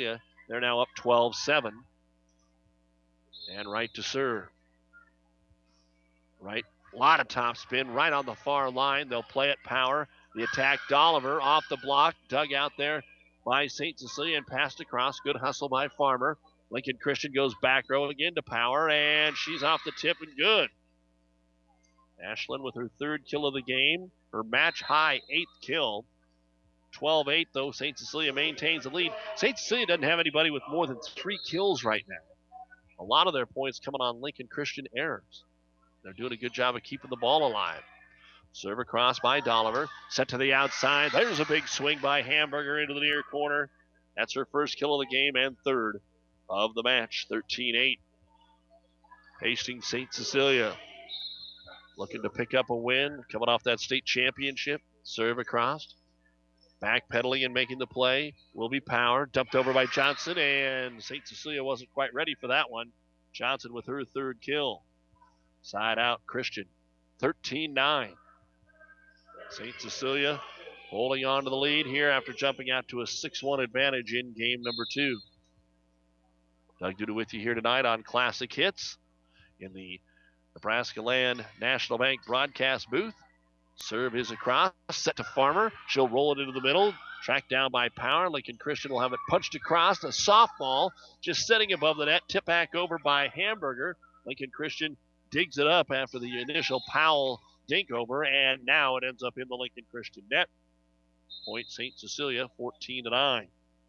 They're now up twelve seven. And Wright to serve. Wright, a lot of topspin right on the far line. They'll play it power. The attack, Dolliver off the block, dug out there by Saint Cecilia and passed across. Good hustle by Farmer. Lincoln Christian goes back row again to Power, and she's off the tip and good. Ashlyn with her third kill of the game, her match high eighth kill. twelve eight though, Saint Cecilia maintains the lead. Saint Cecilia doesn't have anybody with more than three kills right now. A lot of their points coming on Lincoln Christian errors. They're doing a good job of keeping the ball alive. Serve across by Dolliver, set to the outside. There's a big swing by Hamburger into the near corner. That's her first kill of the game and third of the match, thirteen eight. Hastings Saint Cecilia looking to pick up a win, coming off that state championship. Serve across. Backpedaling and making the play will be Power. Dumped over by Johnson, and Saint Cecilia wasn't quite ready for that one. Johnson with her third kill. Side out Christian, thirteen nine. Saint Cecilia holding on to the lead here after jumping out to a six one advantage in game number two. Doug Duda with you here tonight on Classic Hits in the Nebraska Land National Bank broadcast booth. Serve is across, set to Farmer. She'll roll it into the middle. Tracked down by Power. Lincoln Christian will have it punched across. A softball just setting above the net. Tip back over by Hamburger. Lincoln Christian digs it up after the initial Powell dink over, and now it ends up in the Lincoln Christian net. Point Saint Cecilia, fourteen to nine.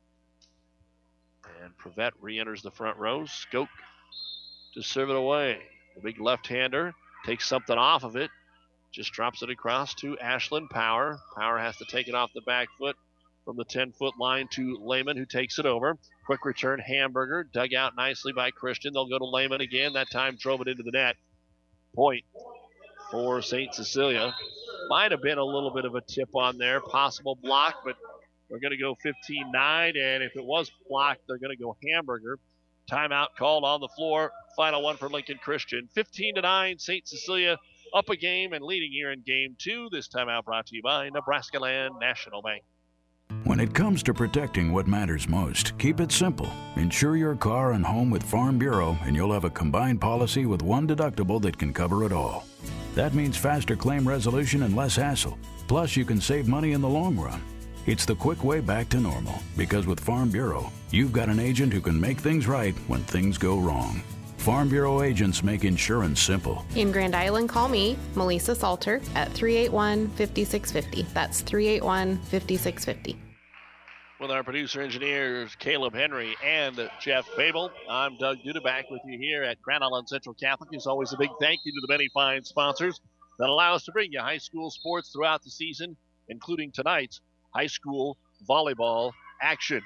And Prevette re-enters the front row. Skoke to serve it away. The big left-hander takes something off of it. Just drops it across to Ashlyn Power. Power has to take it off the back foot from the ten-foot line to Lehman, who takes it over. Quick return, Hamburger, dug out nicely by Christian. They'll go to Lehman again. That time drove it into the net. Point for Saint Cecilia. Might have been a little bit of a tip on there, possible block, but we're going to go fifteen nine, and if it was blocked, they're going to go Hamburger. Timeout called on the floor. Final one for Lincoln Christian. fifteen to nine, Saint Cecilia up a game and leading here in game two. This timeout brought to you by Nebraska Land National Bank. When it comes to protecting what matters most, keep it simple. Insure your car and home with Farm Bureau, and you'll have a combined policy with one deductible that can cover it all. That means faster claim resolution and less hassle. Plus, you can save money in the long run. It's the quick way back to normal, because with Farm Bureau, you've got an agent who can make things right when things go wrong. Farm Bureau agents make insurance simple. In Grand Island, call me, Melissa Salter, at three eight one, five six five zero. That's three eight one, five six five zero. With our producer engineers Caleb Henry and Jeff Babel, I'm Doug Duda back with you here at Grand Island Central Catholic. As always, a big thank you to the many fine sponsors that allow us to bring you high school sports throughout the season, including tonight's high school volleyball action.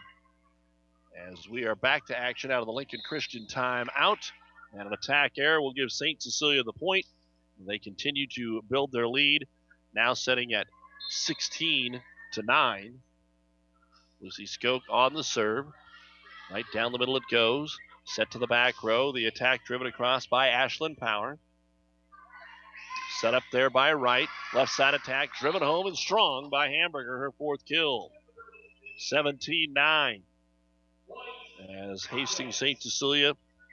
As we are back to action out of the Lincoln Christian timeout, and an attack error will give Saint Cecilia the point. They continue to build their lead, now setting at sixteen to nine. Lucy Skoke on the serve. Right down the middle it goes. Set to the back row. The attack driven across by Ashlyn Power. Set up there by Wright. Left side attack driven home and strong by Hamburger, her fourth kill. seventeen nine. As Hastings Saint Cecilia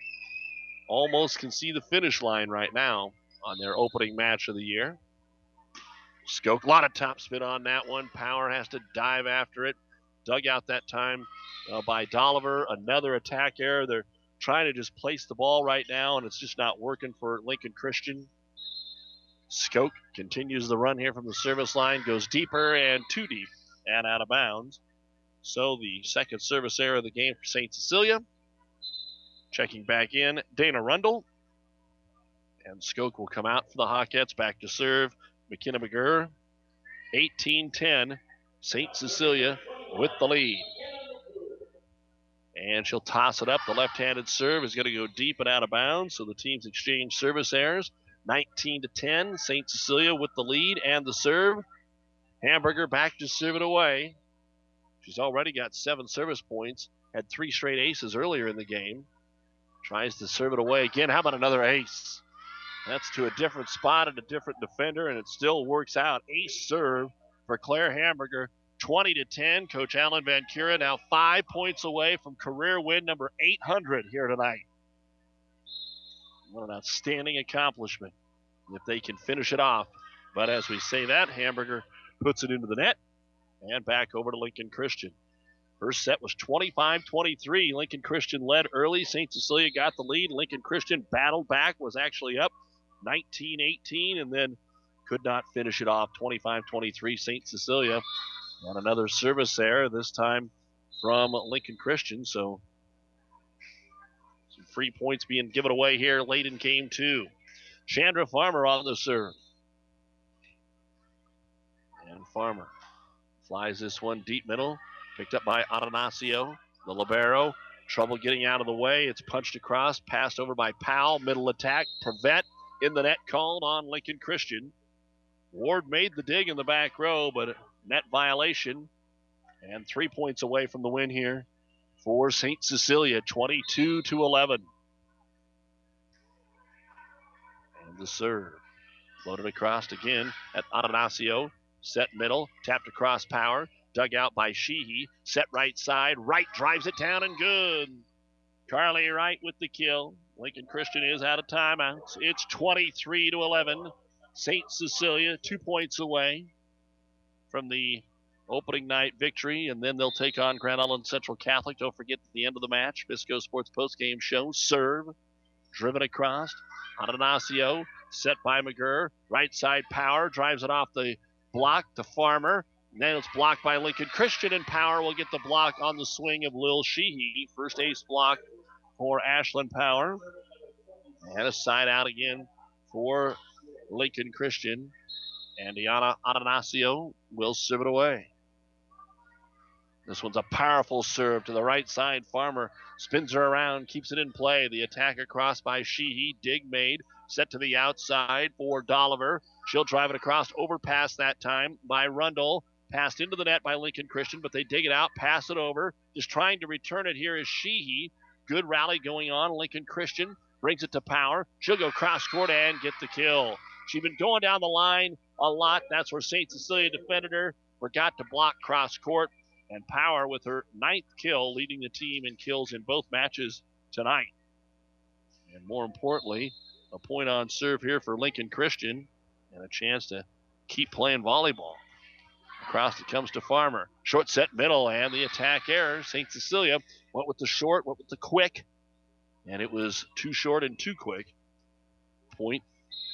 almost can see the finish line right now on their opening match of the year. Skoke, a lot of topspin on that one. Power has to dive after it. Dug out that time uh, by Dolliver. Another attack error. They're trying to just place the ball right now, and it's just not working for Lincoln Christian. Skoke continues the run here from the service line, goes deeper and too deep and out of bounds. So the second service error of the game for Saint Cecilia. Checking back in, Dana Rundle. And Skoke will come out for the Hawkettes. Back to serve, McKenna McGurr. eighteen ten, Saint Cecilia with the lead. And she'll toss it up. The left-handed serve is going to go deep and out of bounds. So the teams exchange service errors. nineteen to ten, Saint Cecilia with the lead and the serve. Hamburger back to serve it away. She's already got seven service points. Had three straight aces earlier in the game. Tries to serve it away again. How about another ace? That's to a different spot and a different defender, and it still works out. Ace serve for Claire Hamburger. twenty to ten. Coach Alan Van Cura now five points away from career win number eight hundred here tonight. What an outstanding accomplishment if they can finish it off. But as we say that, Hamburger puts it into the net and back over to Lincoln Christian. First set was twenty-five twenty-three. Lincoln Christian led early. Saint Cecilia got the lead. Lincoln Christian battled back, was actually up nineteen eighteen, and then could not finish it off. twenty-five twenty-three Saint Cecilia. And another service there, this time from Lincoln Christian. So some free points being given away here late in game two. Chandra Farmer on the serve. And Farmer flies this one deep middle. Picked up by Atanasio, the libero. Trouble getting out of the way. It's punched across, passed over by Powell. Middle attack. Prevent in the net called on Lincoln Christian. Ward made the dig in the back row, but net violation. And three points away from the win here for Saint Cecilia, twenty-two to eleven. And the serve. Floated across again at Atanasio. Set middle, tapped across Power. Dug out by Sheehy. Set right side. Wright drives it down and good. Carly Wright with the kill. Lincoln Christian is out of timeouts. It's twenty-three to eleven. Saint Cecilia two points away from the opening night victory, and then they'll take on Grand Island Central Catholic. Don't forget at the end of the match, Visco Sports postgame show. Serve. Driven across. Atanasio. Set by McGurr. Right side Power. Drives it off the block to Farmer. Then it's blocked by Lincoln Christian, and Power will get the block on the swing of Lil Sheehy. First ace block for Ashlyn Power. And a side out again for Lincoln Christian. And Diana Atanasio will serve it away. This one's a powerful serve to the right side. Farmer spins her around, keeps it in play. The attack across by Sheehy. Dig made. Set to the outside for Dolliver. She'll drive it across, overpass that time by Rundle. Passed into the net by Lincoln Christian, but they dig it out, pass it over. Just trying to return it here is Sheehy. Good rally going on. Lincoln Christian brings it to Power. She'll go cross court and get the kill. She's been going down the line a lot. That's where Saint Cecilia defended her. Forgot to block cross court. And Power with her ninth kill, leading the team in kills in both matches tonight. And more importantly, a point on serve here for Lincoln Christian and a chance to keep playing volleyball. Across it comes to Farmer. Short set middle and the attack error. Saint Cecilia went with the short, went with the quick. And it was too short and too quick. Point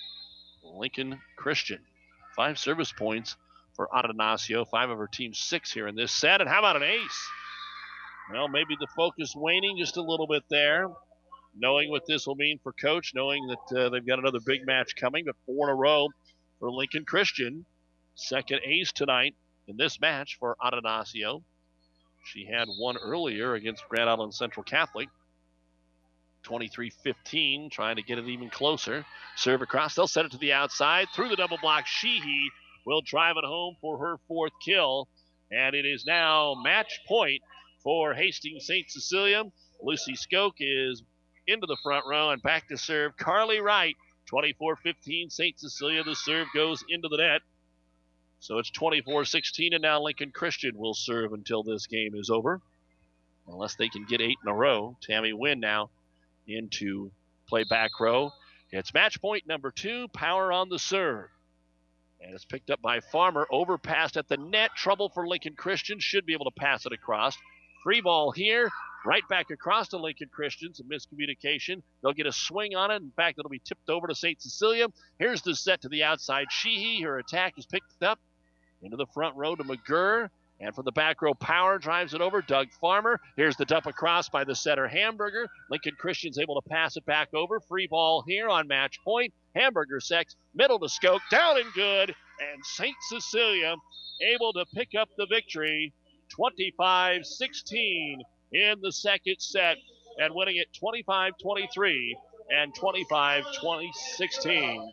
Lincoln Christian. Five service points for Atanasio. Five of her team's six here in this set. And how about an ace? Well, maybe the focus waning just a little bit there. Knowing what this will mean for Coach. Knowing that uh, they've got another big match coming. But four in a row for Lincoln Christian. Second ace tonight in this match for Atanasio. She had one earlier against Grand Island Central Catholic. twenty-three fifteen, trying to get it even closer. Serve across. They'll set it to the outside. Through the double block, Sheehy will drive it home for her fourth kill. And it is now match point for Hastings Saint Cecilia. Lucy Skoke is into the front row and back to serve. Carly Wright, twenty-four fifteen. Saint Cecilia, the serve goes into the net. So it's twenty-four sixteen, and now Lincoln Christian will serve until this game is over. Unless they can get eight in a row. Tammy Wynn now into play back row. It's match point number two, Power on the serve. And it's picked up by Farmer, overpassed at the net. Trouble for Lincoln Christian, should be able to pass it across. Free ball here, right back across to Lincoln Christian. Some miscommunication. They'll get a swing on it. In fact, it'll be tipped over to Saint Cecilia. Here's the set to the outside. Sheehy, her attack is picked up. Into the front row to McGurr. And from the back row, Power drives it over. Doug Farmer. Here's the dump across by the setter, Hamburger. Lincoln Christian's able to pass it back over. Free ball here on match point. Hamburger sets, middle to Skoke, down and good. And Saint Cecilia able to pick up the victory. twenty-five sixteen in the second set. And winning it twenty-five twenty-three and twenty-five twenty sixteen.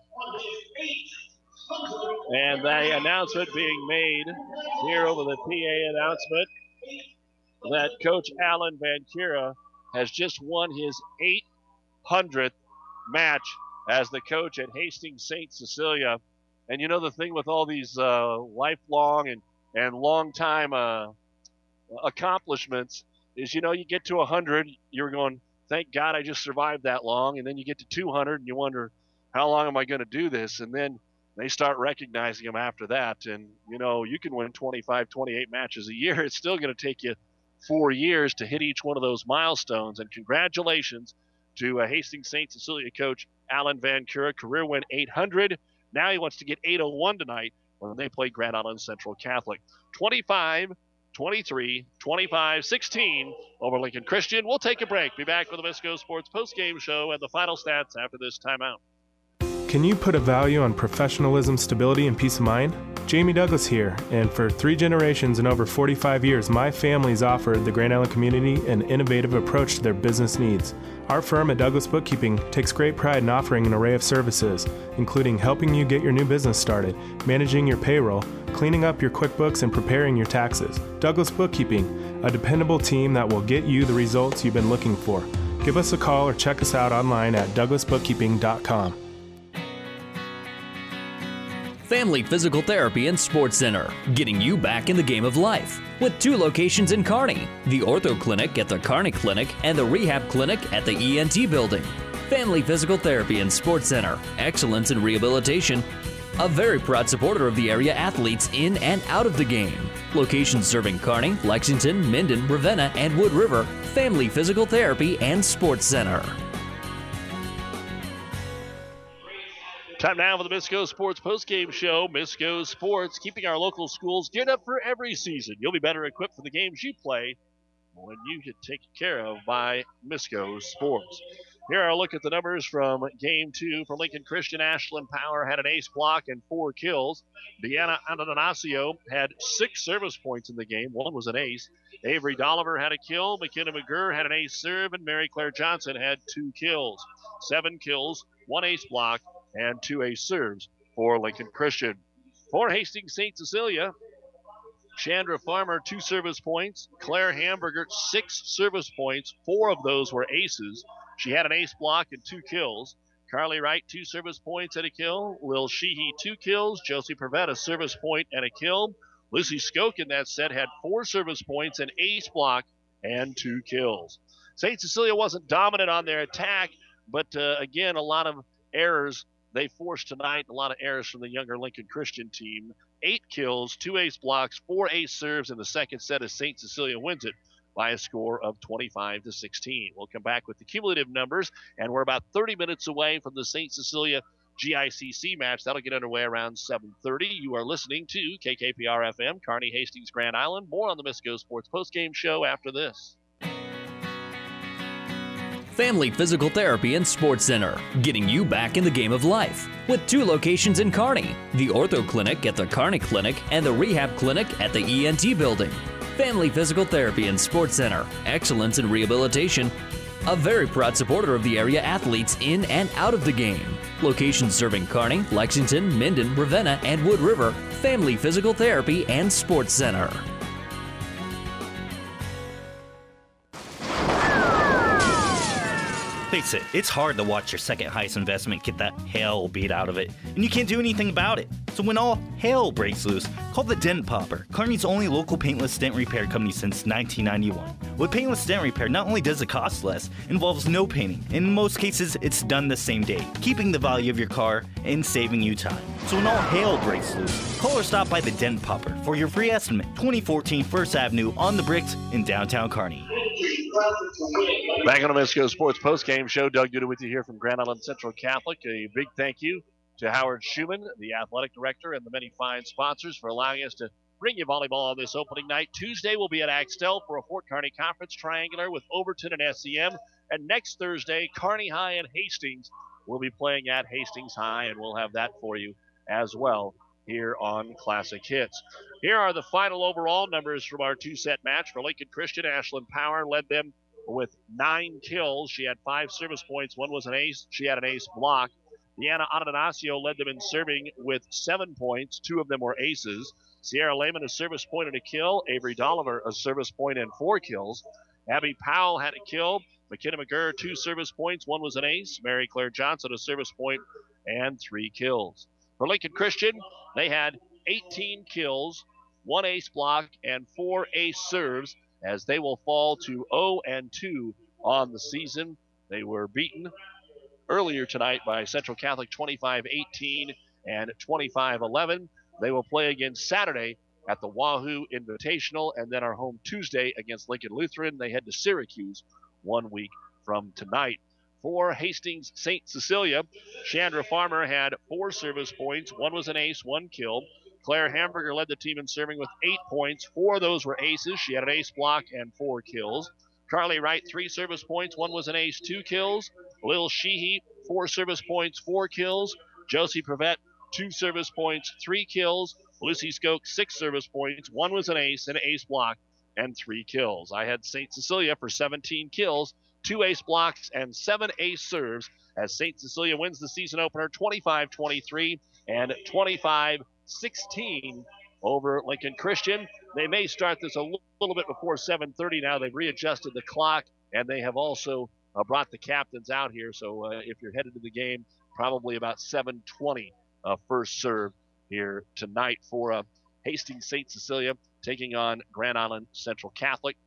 And the announcement being made here over the P A announcement that Coach Alan Van Cura has just won his eight hundredth match as the coach at Hastings Saint Cecilia. And you know the thing with all these uh, lifelong and, and long-time uh, accomplishments is, you know, you get to one hundred, you're going, thank God I just survived that long. And then you get to two hundred and you wonder, how long am I going to do this? And then they start recognizing them after that. And, you know, you can win twenty-five, twenty-eight matches a year. It's still going to take you four years to hit each one of those milestones. And congratulations to uh, Hastings Saint Cecilia coach Alan Van Cura. Career win eight hundred. Now he wants to get eight oh one tonight when they play Grand Island Central Catholic. twenty-five, twenty-three, twenty-five, sixteen over Lincoln Christian. We'll take a break. Be back with the Misco Sports postgame show and the final stats after this timeout. Can you put a value on professionalism, stability, and peace of mind? Jamie Douglas here, and for three generations and over forty-five years, my family's offered the Grand Island community an innovative approach to their business needs. Our firm at Douglas Bookkeeping takes great pride in offering an array of services, including helping you get your new business started, managing your payroll, cleaning up your QuickBooks, and preparing your taxes. Douglas Bookkeeping, a dependable team that will get you the results you've been looking for. Give us a call or check us out online at douglas bookkeeping dot com. Family Physical Therapy and Sports Center, getting you back in the game of life. With two locations in Kearney, the Ortho Clinic at the Kearney Clinic and the Rehab Clinic at the E N T Building. Family Physical Therapy and Sports Center, excellence in rehabilitation. A very proud supporter of the area athletes in and out of the game. Locations serving Kearney, Lexington, Minden, Ravenna, and Wood River. Family Physical Therapy and Sports Center. Time now for the Misco Sports postgame show. Misco Sports, keeping our local schools geared up for every season. You'll be better equipped for the games you play when you get taken care of by Misco Sports. Here are a look at the numbers from game two for Lincoln Christian. Ashlyn Power had an ace block and four kills. Deanna Ananasio had six service points in the game. One was an ace. Avery Dolliver had a kill. McKenna McGurr had an ace serve, and Mary Claire Johnson had two kills. Seven kills, one ace block, and two ace serves for Lincoln Christian. For Hastings Saint Cecilia, Chandra Farmer, two service points. Claire Hamburger, six service points. Four of those were aces. She had an ace block and two kills. Carly Wright, two service points and a kill. Lil Sheehy, two kills. Josie Prevetta, service point and a kill. Lucy Skoke in that set had four service points, an ace block, and two kills. Saint Cecilia wasn't dominant on their attack, but uh, again, a lot of errors they forced tonight. A lot of errors from the younger Lincoln Christian team. Eight kills, two ace blocks, four ace serves in the second set as Saint Cecilia wins it by a score of twenty-five to sixteen. We'll come back with the cumulative numbers, and we're about thirty minutes away from the Saint Cecilia G I C C match. That'll get underway around seven thirty. You are listening to K K P R F M, Kearney, Hastings, Grand Island. More on the Misco Sports postgame show after this. Family Physical Therapy and Sports Center, getting you back in the game of life. With two locations in Kearney, the Ortho Clinic at the Kearney Clinic and the Rehab Clinic at the E N T Building. Family Physical Therapy and Sports Center, excellence in rehabilitation. A very proud supporter of the area athletes in and out of the game. Locations serving Kearney, Lexington, Minden, Ravenna, and Wood River. Family Physical Therapy and Sports Center. Face it, it's hard to watch your second highest investment get the hell beat out of it, and you can't do anything about it. So when all hell breaks loose, call the Dent Popper, Kearney's only local paintless dent repair company since nineteen ninety-one. With paintless dent repair, not only does it cost less, it involves no painting, and in most cases, it's done the same day, keeping the value of your car and saving you time. So when all hell breaks loose, call or stop by the Dent Popper for your free estimate. twenty fourteen First Avenue on the Bricks in downtown Kearney. Back on the Misco Sports postgame show, Doug Duda with you here from Grand Island Central Catholic. A big thank you to Howard Schumann, the athletic director, and the many fine sponsors for allowing us to bring you volleyball on this opening night. Tuesday, we'll be at Axtell for a Fort Kearney Conference Triangular with Overton and S E M. And next Thursday, Kearney High and Hastings will be playing at Hastings High, and we'll have that for you as well here on Classic Hits. Here are the final overall numbers from our two-set match. For Lincoln Christian, Ashlyn Power led them with nine kills. She had five service points. One was an ace. She had an ace block. Deanna Ananasio led them in serving with seven points. Two of them were aces. Sierra Lehman, a service point and a kill. Avery Dolliver, a service point and four kills. Abby Powell had a kill. McKenna McGurr, two service points. One was an ace. Mary Claire Johnson, a service point and three kills. For Lincoln Christian, they had eighteen kills, one ace block, and four ace serves, as they will fall to oh and two on the season. They were beaten earlier tonight by Central Catholic twenty-five eighteen and twenty-five eleven. They will play again Saturday at the Wahoo Invitational, and then are home Tuesday against Lincoln Lutheran. They head to Syracuse one week from tonight. For Hastings Saint Cecilia, Chandra Farmer had four service points. One was an ace, one killed. Claire Hamburger led the team in serving with eight points. Four of those were aces. She had an ace block and four kills. Carly Wright, three service points. One was an ace, two kills. Lil Sheehy, four service points, four kills. Josie Prevette, two service points, three kills. Lucy Skoke, six service points. One was an ace, an ace block, and three kills. I had Saint Cecilia for seventeen kills, two ace blocks, and seven ace serves, as Saint Cecilia wins the season opener twenty-five twenty-three and twenty-five sixteen over Lincoln Christian. They may start this a little bit before seven thirty now. They've readjusted the clock, and they have also uh, brought the captains out here. So uh, if you're headed to the game, probably about seven twenty uh, first serve here tonight for uh, Hastings Saint Cecilia taking on Grand Island Central Catholic.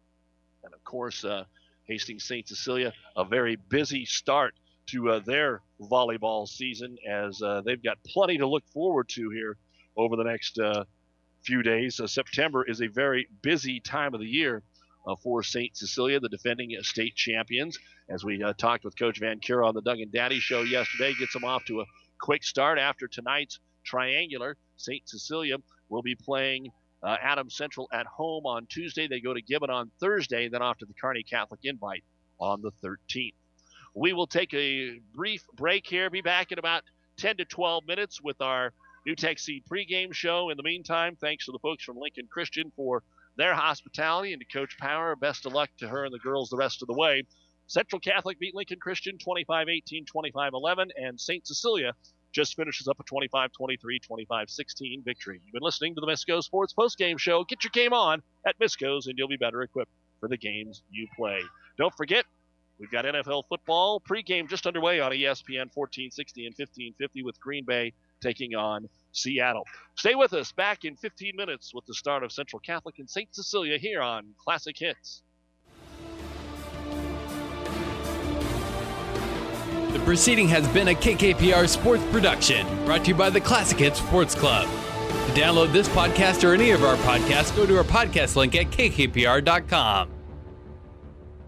And of course, uh, Hastings Saint Cecilia, a very busy start to uh, their volleyball season, as uh, they've got plenty to look forward to here over the next uh, few days. Uh, September is a very busy time of the year uh, for Saint Cecilia, the defending uh, state champions. As we uh, talked with Coach Van Cura on the Doug and Daddy show yesterday, gets them off to a quick start after tonight's triangular. Saint Cecilia will be playing uh, Adams Central at home on Tuesday. They go to Gibbon on Thursday, then off to the Kearney Catholic Invite on the thirteenth. We will take a brief break here. Be back in about ten to twelve minutes with our New Tech Seed pregame show. In the meantime, thanks to the folks from Lincoln Christian for their hospitality, and to Coach Power, best of luck to her and the girls the rest of the way. Central Catholic beat Lincoln Christian twenty-five eighteen, twenty-five eleven, and Saint Cecilia just finishes up a twenty-five twenty-three, twenty-five sixteen victory. You've been listening to the Misco Sports Postgame Show. Get your game on at Misco's, and you'll be better equipped for the games you play. Don't forget, we've got N F L football pregame just underway on E S P N fourteen sixty and fifteen fifty with Green Bay taking on Seattle. Stay with us. Back in fifteen minutes with the start of Central Catholic and Saint Cecilia here on Classic Hits. The proceeding has been a K K P R sports production, brought to you by the Classic Hits Sports Club. To download this podcast or any of our podcasts, go to our podcast link at K K P R dot com.